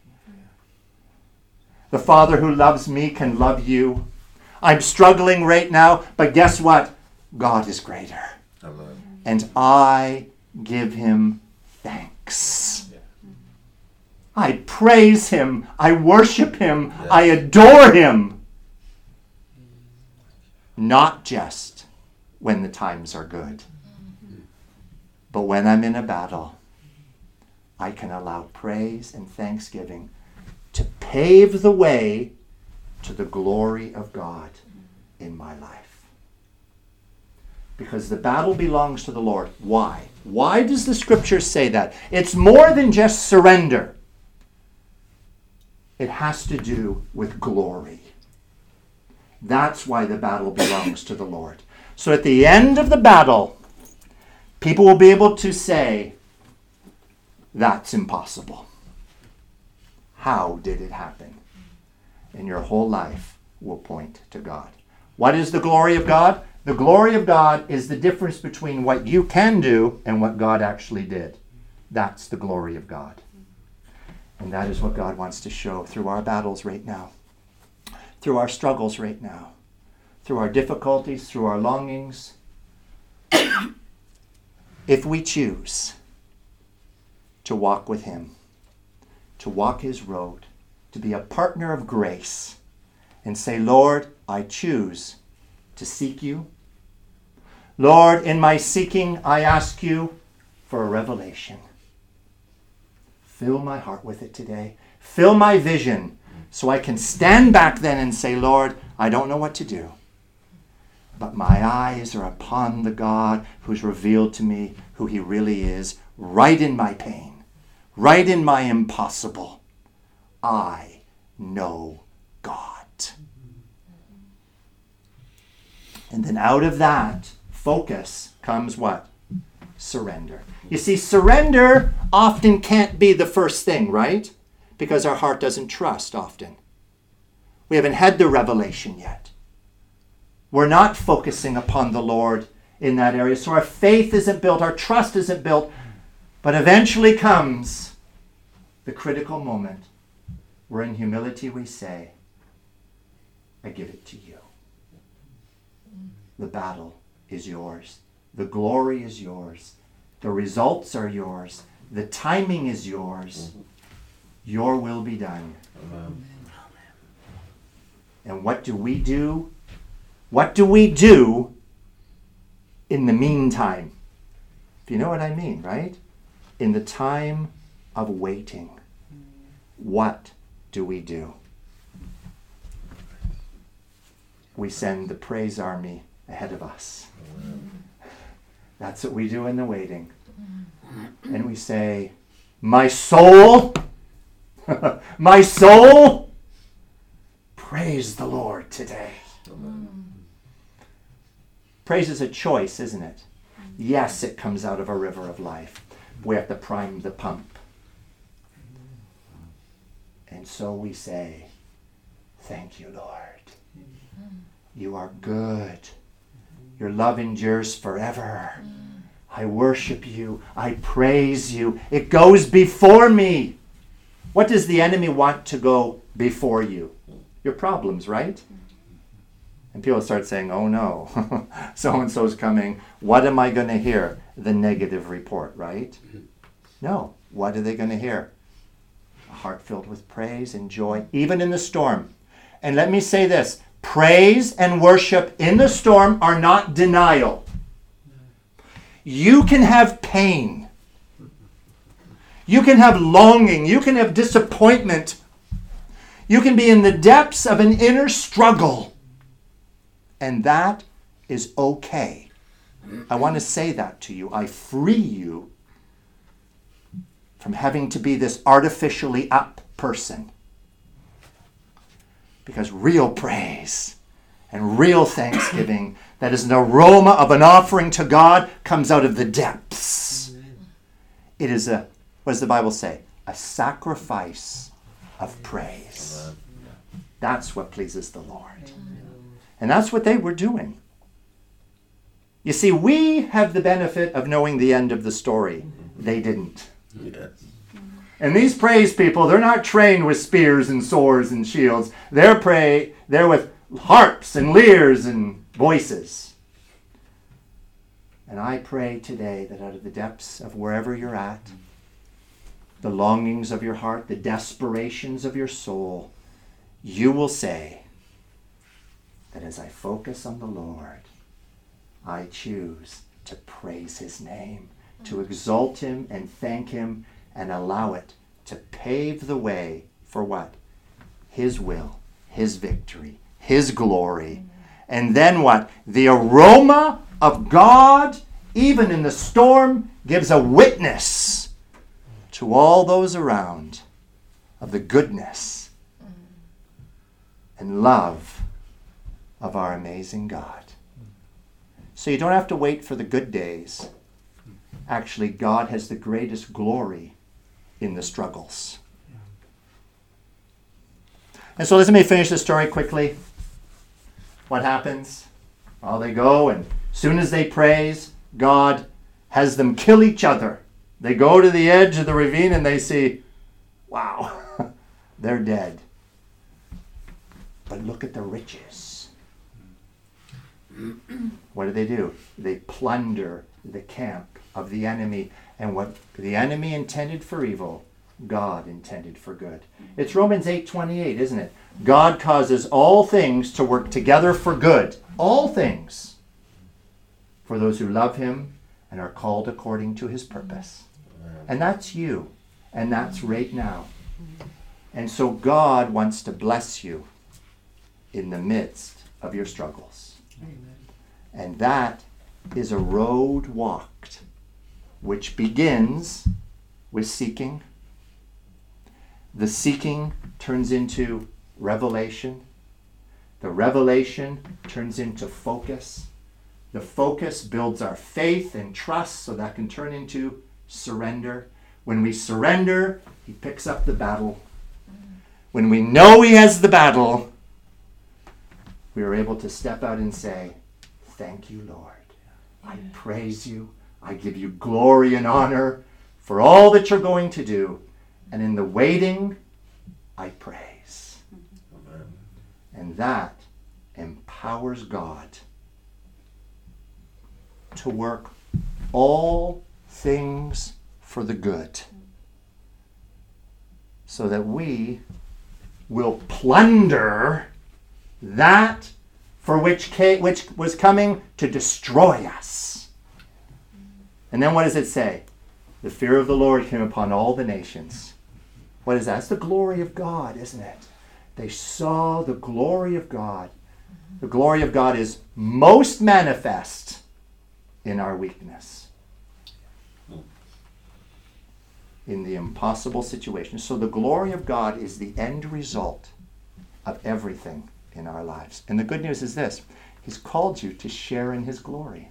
The Father who loves me can love you. I'm struggling right now, but guess what? God is greater. Amen. And I give him thanks. I praise him. I worship him. Yes. I adore him. Not just when the times are good, but when I'm in a battle, I can allow praise and thanksgiving to pave the way to the glory of God in my life. Because the battle belongs to the Lord. Why? Why does the scripture say that? It's more than just surrender. It has to do with glory. That's why the battle belongs to the Lord. So at the end of the battle, people will be able to say, that's impossible. How did it happen? And your whole life will point to God. What is the glory of God? The glory of God is the difference between what you can do and what God actually did. That's the glory of God. And that is what God wants to show through our battles right now, through our struggles right now, through our difficulties, through our longings. If we choose to walk with him, to walk his road, to be a partner of grace, and say, Lord, I choose to seek you. Lord, in my seeking, I ask you for a revelation. Fill my heart with it today. Fill my vision so I can stand back then and say, Lord, I don't know what to do, but my eyes are upon the God who's revealed to me who he really is, right in my pain, right in my impossible. I know God. And then out of that focus comes what? Surrender. You see, surrender often can't be the first thing, right? Because our heart doesn't trust often. We haven't had the revelation yet. We're not focusing upon the Lord in that area. So our faith isn't built, our trust isn't built. But eventually comes the critical moment where in humility we say, I give it to you. The battle is yours. The glory is yours. The results are yours. The timing is yours. Your will be done. Amen. And what do we do? What do we do in the meantime? If you know what I mean, right? In the time of waiting, what do we do? We send the praise army ahead of us. That's what we do in the waiting. And we say, my soul, my soul, praise the Lord today. Praise is a choice, isn't it? Yes, it comes out of a river of life. We have to prime the pump. And so we say, thank you, Lord. You are good. Your love endures forever. I worship you. I praise you. It goes before me. What does the enemy want to go before you? Your problems, right? And people start saying, oh no, so-and-so's coming. What am I going to hear? The negative report, right? No. What are they going to hear? A heart filled with praise and joy, even in the storm. And let me say this, praise and worship in the storm are not denial. You can have pain. You can have longing. You can have disappointment. You can be in the depths of an inner struggle. And that is okay. I want to say that to you. I free you from having to be this artificially up person. Because real praise and real thanksgiving that is an aroma of an offering to God comes out of the depths. It is a, what does the Bible say? A sacrifice of praise. That's what pleases the Lord. And that's what they were doing. You see, we have the benefit of knowing the end of the story. They didn't. Yes. And these praise people, they're not trained with spears and swords and shields. They're with harps and lyres and voices. And I pray today that out of the depths of wherever you're at, the longings of your heart, the desperations of your soul, you will say that as I focus on the Lord, I choose to praise his name, to exalt him and thank him and allow it to pave the way for what? His will, his victory, his glory. And then what? The aroma of God, even in the storm, gives a witness to all those around of the goodness and love of our amazing God. So you don't have to wait for the good days. Actually, God has the greatest glory in the struggles. And so let me finish the story quickly. What happens? Well, they go, and as soon as they praise, God has them kill each other. They go to the edge of the ravine and they see, wow, they're dead. But look at the riches. What do? They plunder the camp of the enemy. And what the enemy intended for evil, God intended for good. It's Romans 8:28, isn't it? God causes all things to work together for good. All things. For those who love him and are called according to his purpose. And that's you. And that's right now. And so God wants to bless you in the midst of your struggles. Amen. And that is a road walked, which begins with seeking. The seeking turns into revelation. The revelation turns into focus. The focus builds our faith and trust so that can turn into surrender. When we surrender, he picks up the battle. When we know he has the battle, we are able to step out and say, thank you, Lord. I praise you. I give you glory and honor for all that you're going to do. And in the waiting, I praise. Amen. And that empowers God to work all things for the good, so that we will plunder that for which was coming to destroy us. And then what does it say? The fear of the Lord came upon all the nations. What is that? It's the glory of God, isn't it? They saw the glory of God. The glory of God is most manifest in our weakness, in the impossible situation. So the glory of God is the end result of everything in our lives. And the good news is this: he's called you to share in his glory.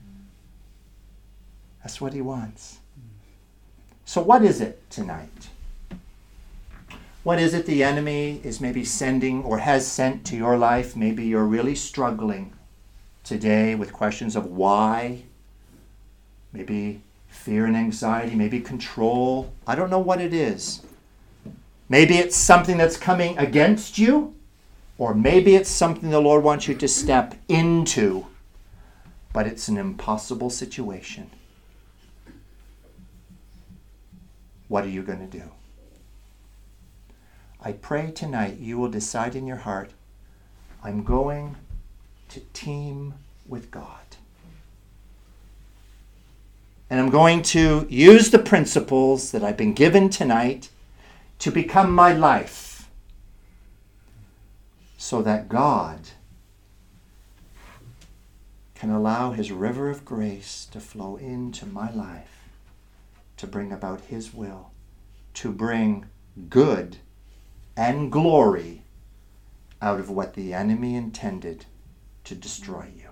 That's what he wants. So what is it tonight? What is it the enemy is maybe sending or has sent to your life? Maybe you're really struggling today with questions of why, maybe fear and anxiety, maybe control. I don't know what it is. Maybe it's something that's coming against you. Or maybe it's something the Lord wants you to step into, but it's an impossible situation. What are you going to do? I pray tonight you will decide in your heart, I'm going to team with God. And I'm going to use the principles that I've been given tonight to become my life, so that God can allow his river of grace to flow into my life, to bring about his will, to bring good and glory out of what the enemy intended to destroy you.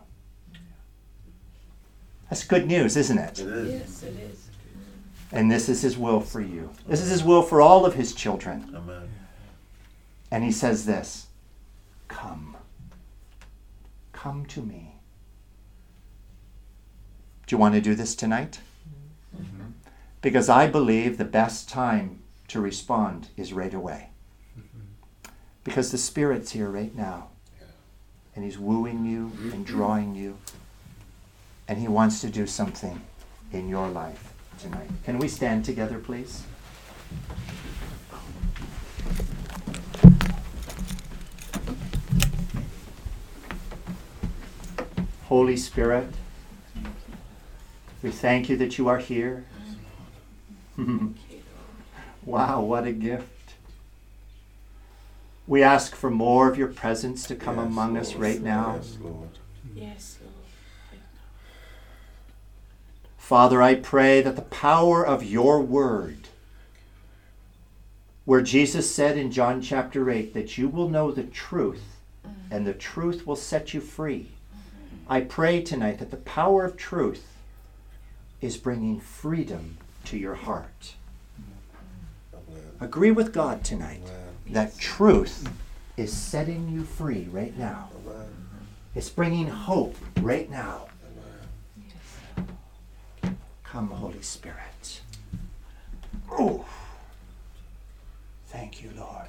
That's good news, isn't it? It is. Yes, it is. And this is his will for you. This is his will for all of his children. Amen. And he says this, come. Come to me. Do you want to do this tonight? Mm-hmm. Because I believe the best time to respond is right away. Because the Spirit's here right now. And he's wooing you and drawing you. And he wants to do something in your life tonight. Can we stand together, please? Holy Spirit, we thank you that you are here. Wow, what a gift. We ask for more of your presence to come among us right now. Yes, Lord. Yes, Lord. Father, I pray that the power of your word, where Jesus said in John chapter 8 that you will know the truth and the truth will set you free. I pray tonight that the power of truth is bringing freedom to your heart. Agree with God tonight that truth is setting you free right now. It's bringing hope right now. Come, Holy Spirit. Oh, thank you, Lord.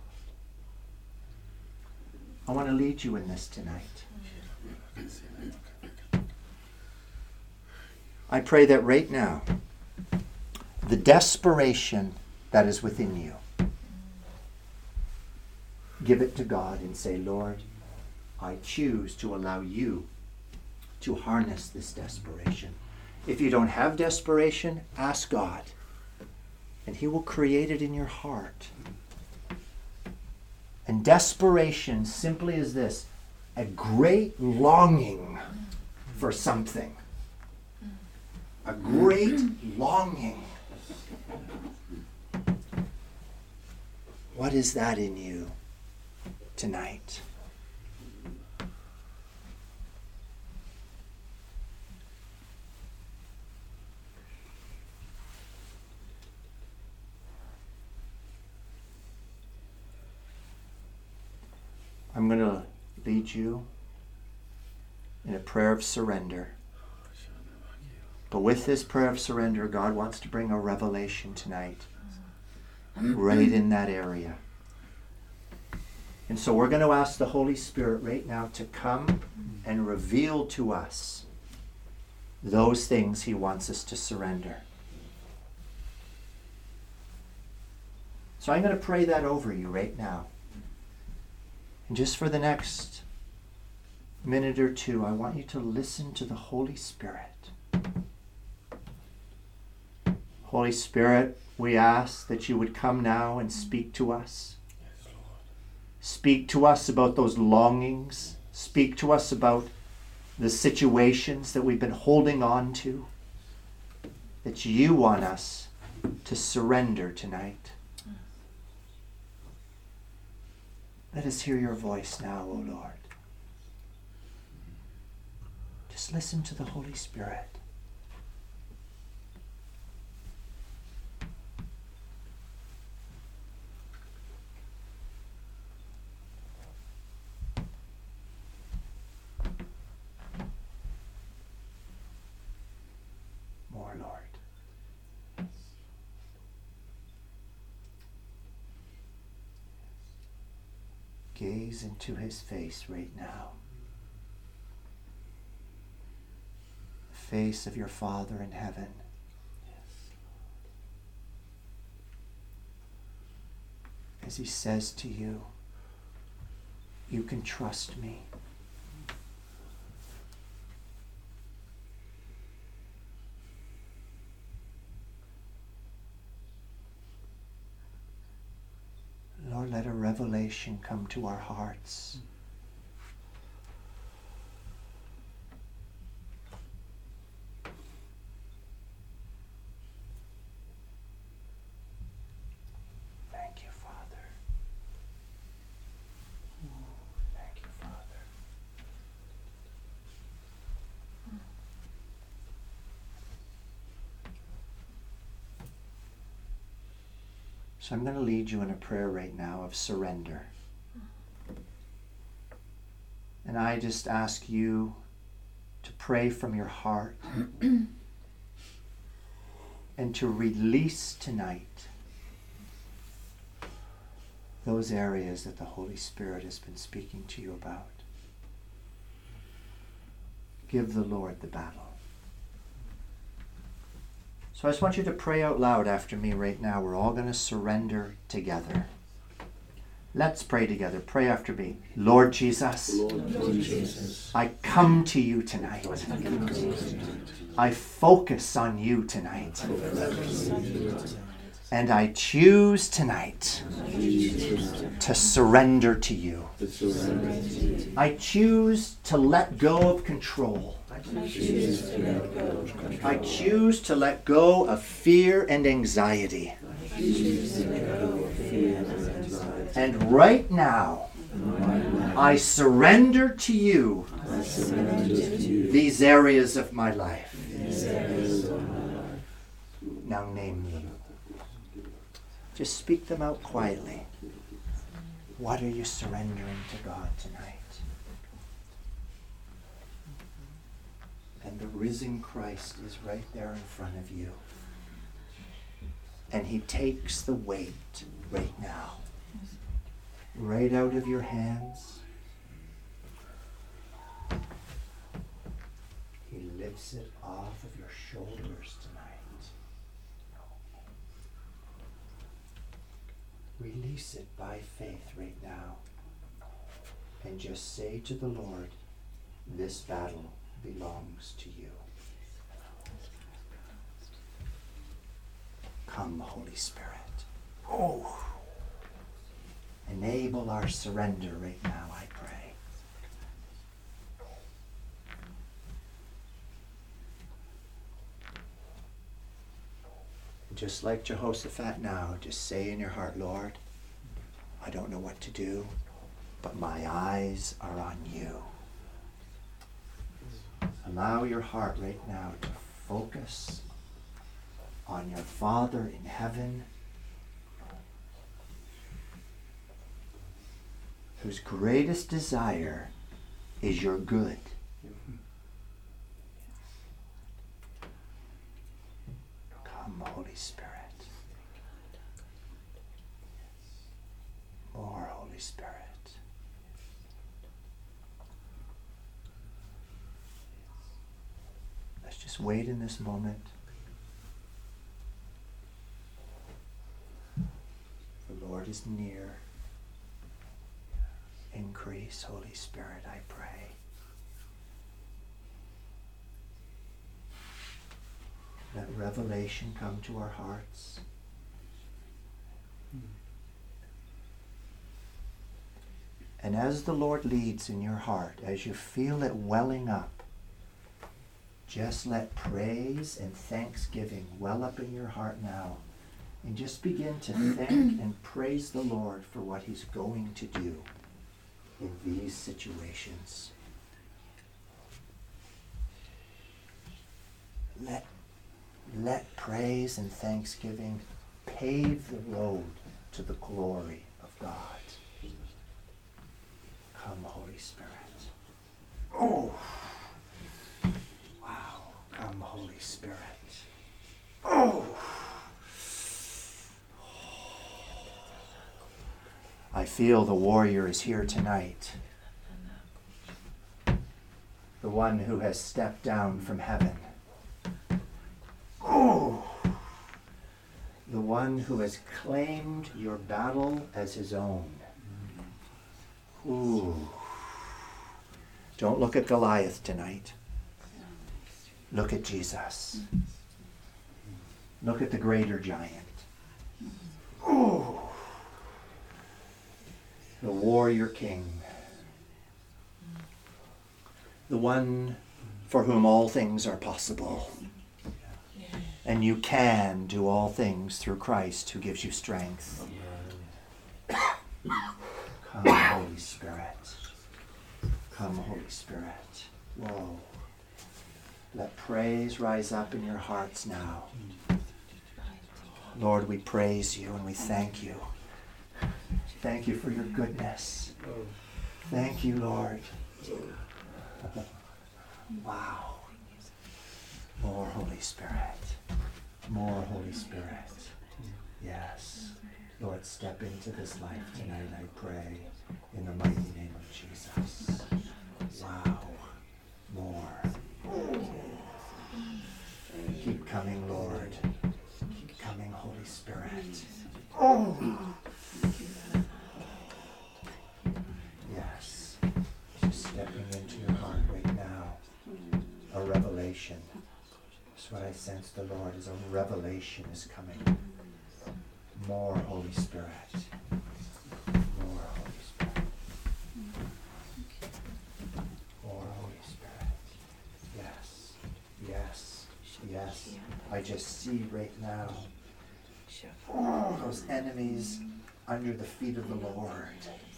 I want to lead you in this tonight. I pray that right now, the desperation that is within you, give it to God and say, Lord, I choose to allow you to harness this desperation. If you don't have desperation, ask God, and he will create it in your heart. And desperation simply is this, a great longing for something. A great longing. What is that in you tonight? I'm going to lead you in a prayer of surrender. But with this prayer of surrender, God wants to bring a revelation tonight, right in that area. And so we're going to ask the Holy Spirit right now to come and reveal to us those things he wants us to surrender. So I'm going to pray that over you right now. And just for the next minute or two, I want you to listen to the Holy Spirit. Holy Spirit, we ask that you would come now and speak to us. Yes, Lord. Speak to us about those longings. Speak to us about the situations that we've been holding on to, that you want us to surrender tonight. Let us hear your voice now, O Lord. Just listen to the Holy Spirit. More, Lord. Gaze into his face right now. The face of your Father in heaven. As he says to you, you can trust me. Lord, let a revelation come to our hearts. Thank you, Father. Thank you, Father. So I'm going to lead you in a prayer right now of surrender. And I just ask you to pray from your heart and to release tonight those areas that the Holy Spirit has been speaking to you about. Give the Lord the battle. So I just want you to pray out loud after me right now. We're all going to surrender together. Let's pray together. Pray after me. Lord Jesus, Lord Jesus, I come to you tonight. I focus on you tonight. And I choose tonight to surrender to you. I choose to let go of control. I choose to let go of fear and anxiety. And right now, I surrender to you these areas of my life. Now name them. Just speak them out quietly. What are you surrendering to God tonight? And the risen Christ is right there in front of you. And he takes the weight right now. Right out of your hands. He lifts it off of your shoulders tonight. Release it by faith right now. And just say to the Lord, this battle belongs to you. Come, Holy Spirit. Oh. Enable our surrender right now, I pray. Just like Jehoshaphat now, just say in your heart, Lord, I don't know what to do, but my eyes are on you. Allow your heart right now to focus on your Father in heaven, whose greatest desire is your good. Come, Holy Spirit. More Holy Spirit. Let's just wait in this moment. The Lord is near. Increase, Holy Spirit, I pray. Let revelation come to our hearts. And as the Lord leads in your heart, as you feel it welling up, just let praise and thanksgiving well up in your heart now. And just begin to thank and praise the Lord for what he's going to do in these situations. Let praise and thanksgiving pave the road to the glory of God. Come, Holy Spirit. Oh, wow. Come, Holy Spirit. Oh, I I feel the warrior is here tonight. The one who has stepped down from heaven. Oh! The one who has claimed your battle as his own. Ooh. Don't look at Goliath tonight. Look at Jesus. Look at the greater giant. Ooh. The warrior king. The one for whom all things are possible. And you can do all things through Christ who gives you strength. Come, Holy Spirit. Come, Holy Spirit. Whoa. Let praise rise up in your hearts now. Lord, we praise you and we thank you. Thank you for your goodness. Thank you, Lord. Wow. More Holy Spirit. More Holy Spirit. Yes. Lord, step into this life tonight, I pray, in the mighty name of Jesus. Wow. More. Keep coming, Lord. Keep coming, Holy Spirit. Yes. Just stepping into your heart right now. A revelation. That's what I sense the Lord is. A revelation is coming. More Holy Spirit. More Holy Spirit. More Holy Spirit. Yes. Yes. Yes. I just see right now those enemies under the feet of the Lord.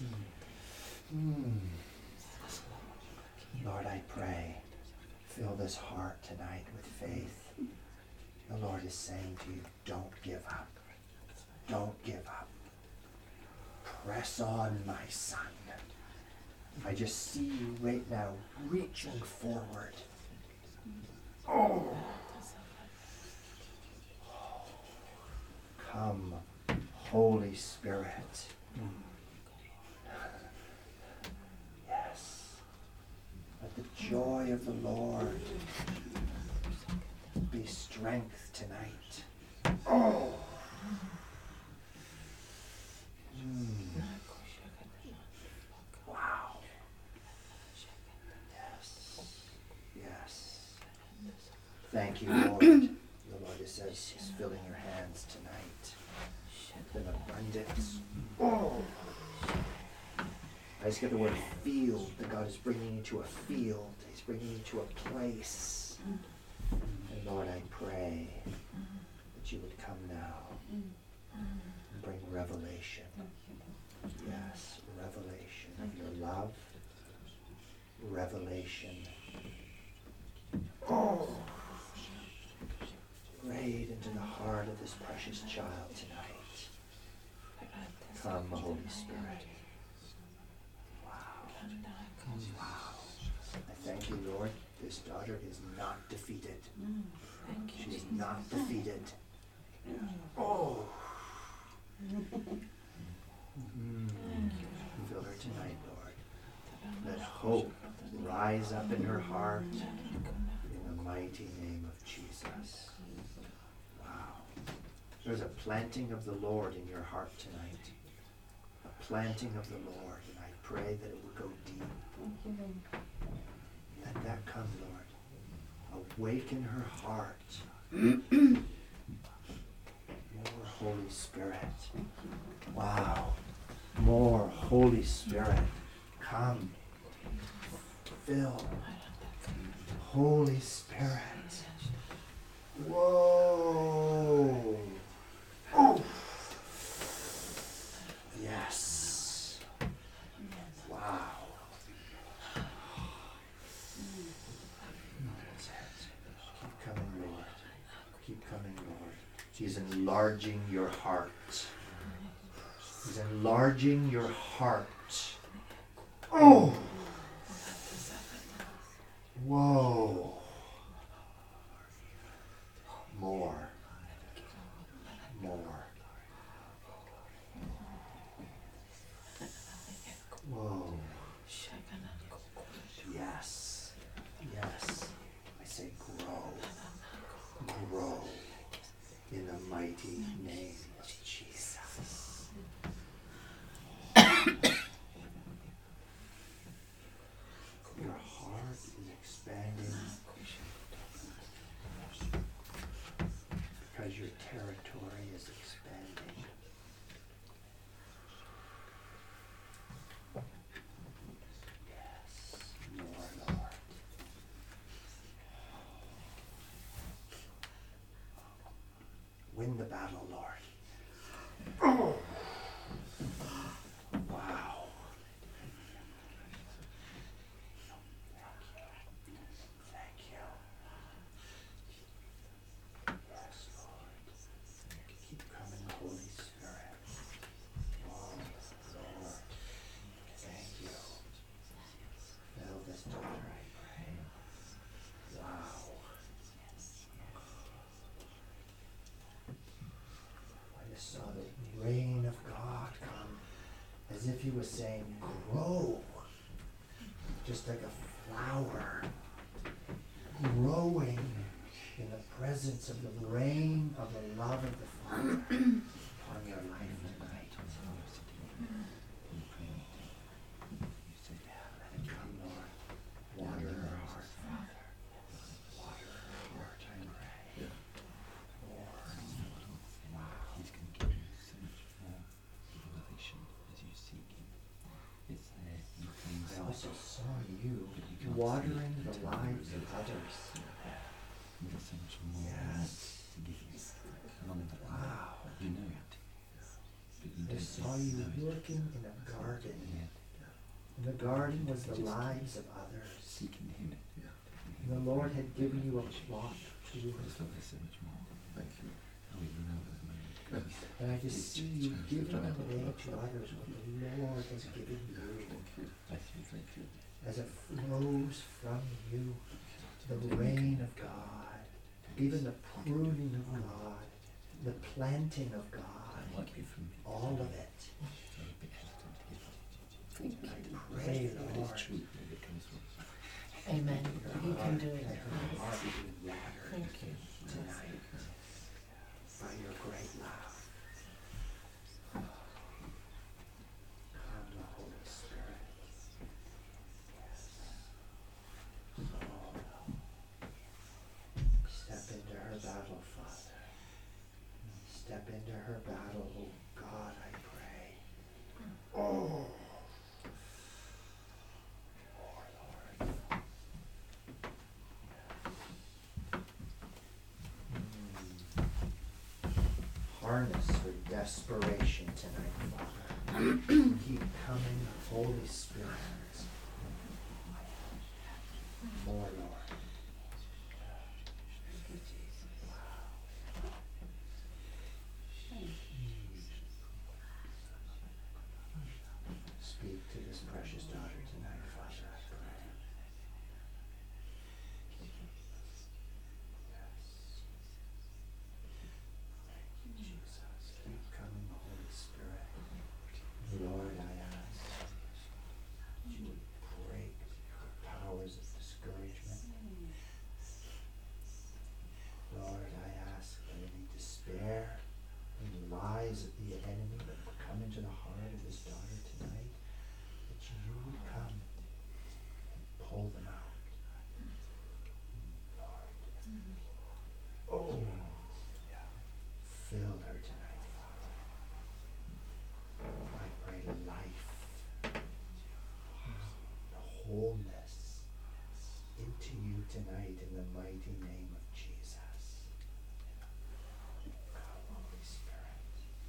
Lord, I pray, fill this heart tonight with faith. The Lord is saying to you, don't give up. Don't give up. Press on, my son. I just see you right now reaching forward. Oh. Come, Holy Spirit. Yes. Let the joy of the Lord be strength tonight. Oh. Wow. Yes. Yes. Thank you, Lord. The Lord says He's filling your hands tonight with an abundance. Oh. I just get the word field, that God is bringing you to a field. He's bringing you to a place. And Lord, I pray that you would come now and bring revelation. Yes, revelation of your love. Revelation. Oh! Right into the heart of this precious child tonight. Come, Holy Spirit. Wow. Wow. I thank you, Lord. This daughter is not defeated. She is not defeated. Oh. Fill her tonight, Lord. Let hope rise up in her heart in the mighty name of Jesus. Wow. There's a planting of the Lord in your heart tonight. A planting of the Lord, and I pray that it will go deep. Let that come, Lord. Awaken her heart. More Holy Spirit. Wow. More Holy Spirit. Come. Fill. Holy Spirit. Whoa. Oh. Yes. Wow. Keep coming, Lord. Keep coming, Lord. He's enlarging your heart. He's enlarging your heart. Oh! Whoa. More. More. mighty name of Jesus. Your heart is expanding because your territory is expanding. Yes, more, Lord. Win the battle, Lord. Oh. Wow. Thank you. Yes, Lord. Keep coming, Holy Spirit. Oh, Lord. Thank you. Fill this daughter, I pray. Wow. I just saw the rain of God come as if he was saying, grow. Just like a flower growing in the presence of the rain of the love of the Father upon your life tonight. Let it come, Lord. Water her heart, Father. Water her heart, I pray. Lord. Wow. He's going to give you so much more revelation as you seek him. It's there in plain I sight. also saw you watering the lives of others. You've got so much more Yes. to give you. None of it. Wow. You know it. But you I don't saw yet you know it. working in a garden. Yeah. And the garden was the lives of others. Seeking him. And the Lord had given you a plot to I just love this so much more. Thank you. How we run over the moment. and I just see you giving away to others what the Lord has given you. Thank you. Thank you. As it flows from you, the rain of God, even the pruning of God, the planting of God, Might be from me. all of it. I'm a bit hesitant to give it. I pray, But it's Lord, true where it comes from. Amen. You can do let it. her heart be watered Thank you. tonight by your great love. Come, the Holy Spirit. Step into her battle, Father. Step into her battle, oh God, I pray. Oh, Lord. Harness her desperation tonight, Father. Keep coming, Holy Spirit. More, Lord. Speak to this precious daughter tonight, Father, I pray. Thank you, Jesus. Keep coming, Holy Spirit. Lord, I ask that you would break the powers of discouragement. Lord, I ask that any despair and lies of the enemy that will come into the heart of this daughter tonight, that you would come and pull them out. Lord. Oh, fill her tonight, Father. I pray life, the wholeness into you tonight in the mighty name of Jesus. Come, Holy Spirit.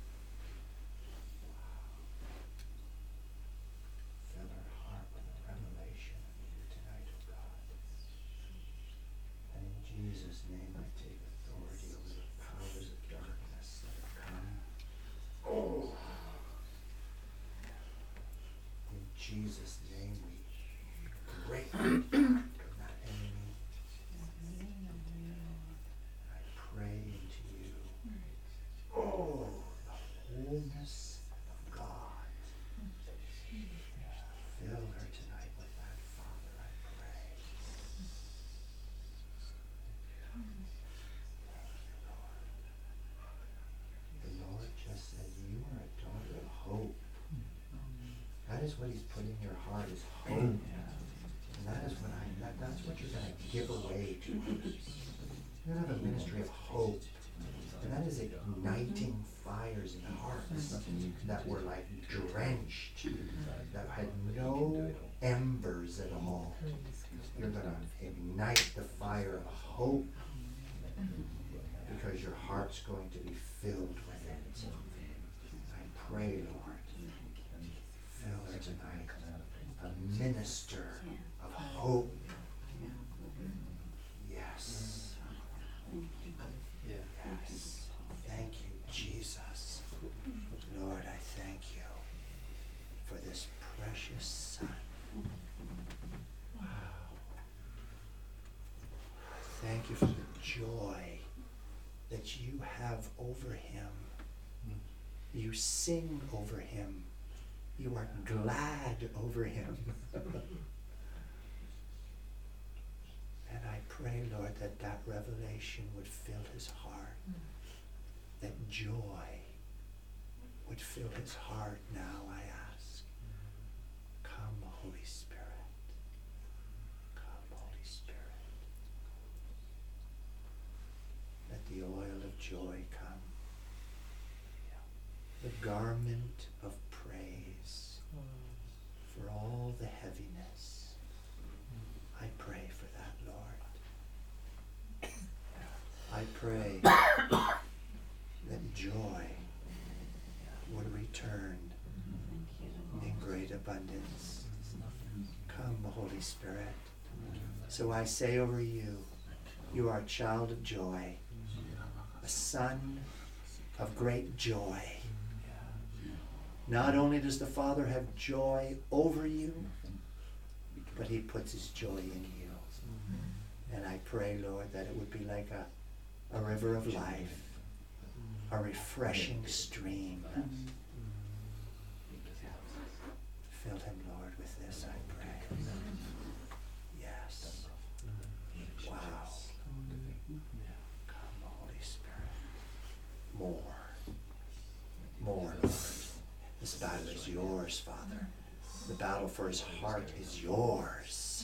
Fill her heart with a revelation of you tonight, O God. And in Jesus' name I take authority over the powers of darkness that have come. Oh! In Jesus' name we break the dark of that enemy. I pray into you. Oh, the wholeness of God. Fill her tonight with that, Father, I pray. is what he's put in your heart, is hope. And that is what that's what you're going to give away to others. You're going to have a ministry of hope. And that is igniting fires in hearts that were like drenched, that had no embers at all. You're going to ignite the fire of hope because your heart's going to be filled with it. I pray, Lord, fill her tonight, a minister of hope. Yes. Yes. Thank you, Jesus. Lord, I thank you for this precious son. Wow. Thank you for the joy that you have over him. You sing over him. You are glad over him. And I pray, Lord, that that revelation would fill his heart. That joy would fill his heart now, I ask. Come, Holy Spirit. Come, Holy Spirit. Let the oil of joy come. The garment of praise for all the heaviness. I pray for that, Lord. I pray that joy would return in great abundance. Come, Holy Spirit. So I say over you, you are a child of joy, a son of great joy. Not only does the Father have joy over you, but he puts his joy in you. And I pray, Lord, that it would be like a river of life, a refreshing stream. Fill him, Lord, with this, I pray. Yes. Wow. Come, Holy Spirit. More. More, Lord. This battle is yours, Father. The battle for his heart is yours.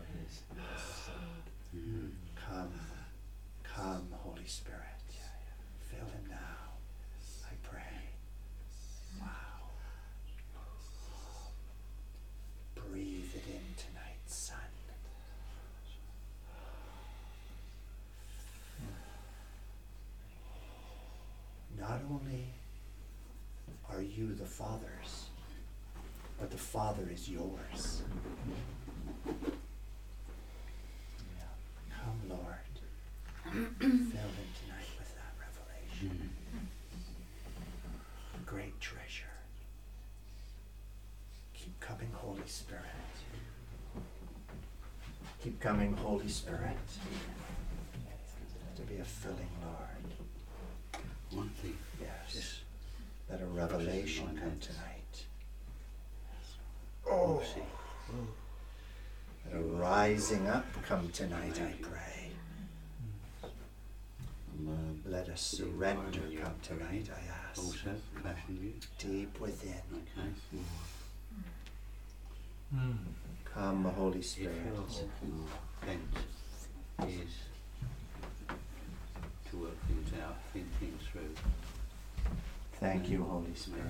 Come, Holy Spirit. Fill him now, I pray. Wow. Breathe it in tonight, Son. Not only are you the Father's, but the Father is yours. Come, Lord. Fill him tonight with that revelation. Great treasure. Keep coming, Holy Spirit. Keep coming, Holy Spirit. To be a filling, Lord. One thing. Yes. Let a revelation come tonight. Oh. Let a rising up come tonight, I pray. Let a surrender come tonight, I ask. Also, passion you. Deep within. Okay. Come, Holy If Spirit. your bent is to work things out, think things through. Thank you, Holy Makes Spirit.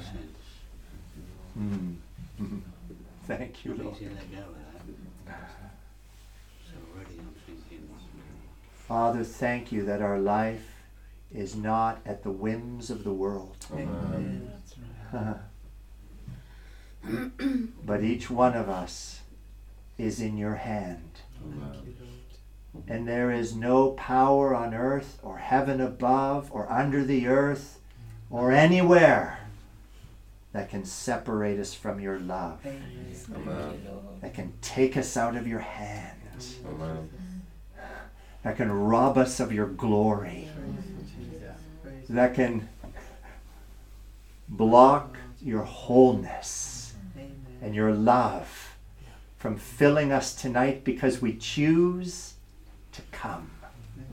sense. Thank you, Lord. Easy to let go of that. So already I'm thinking. Father, thank you that our life is not at the whims of the world. Amen. But each one of us is in your hand. And there is no power on earth or heaven above or under the earth or anywhere that can separate us from your love, that can take us out of your hand, that can rob us of your glory, that can block your wholeness and your love from filling us tonight, because we choose to come.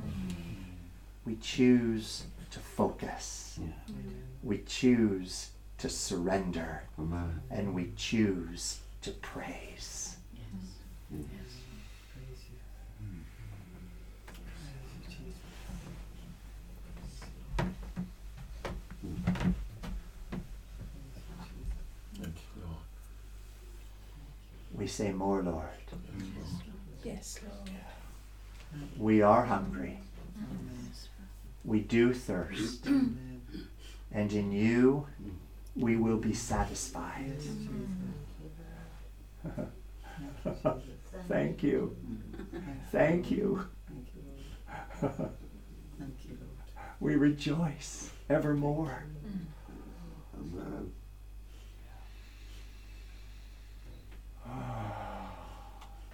We choose to focus. We choose to surrender, Amen. and we choose to praise. Yes. Praise you. Thank you, Lord. We say more, Lord. Yes, Lord. We are hungry. We do thirst. And in you, we will be satisfied. Thank you. Thank you. Thank you, Lord. Thank you, Lord. We rejoice evermore.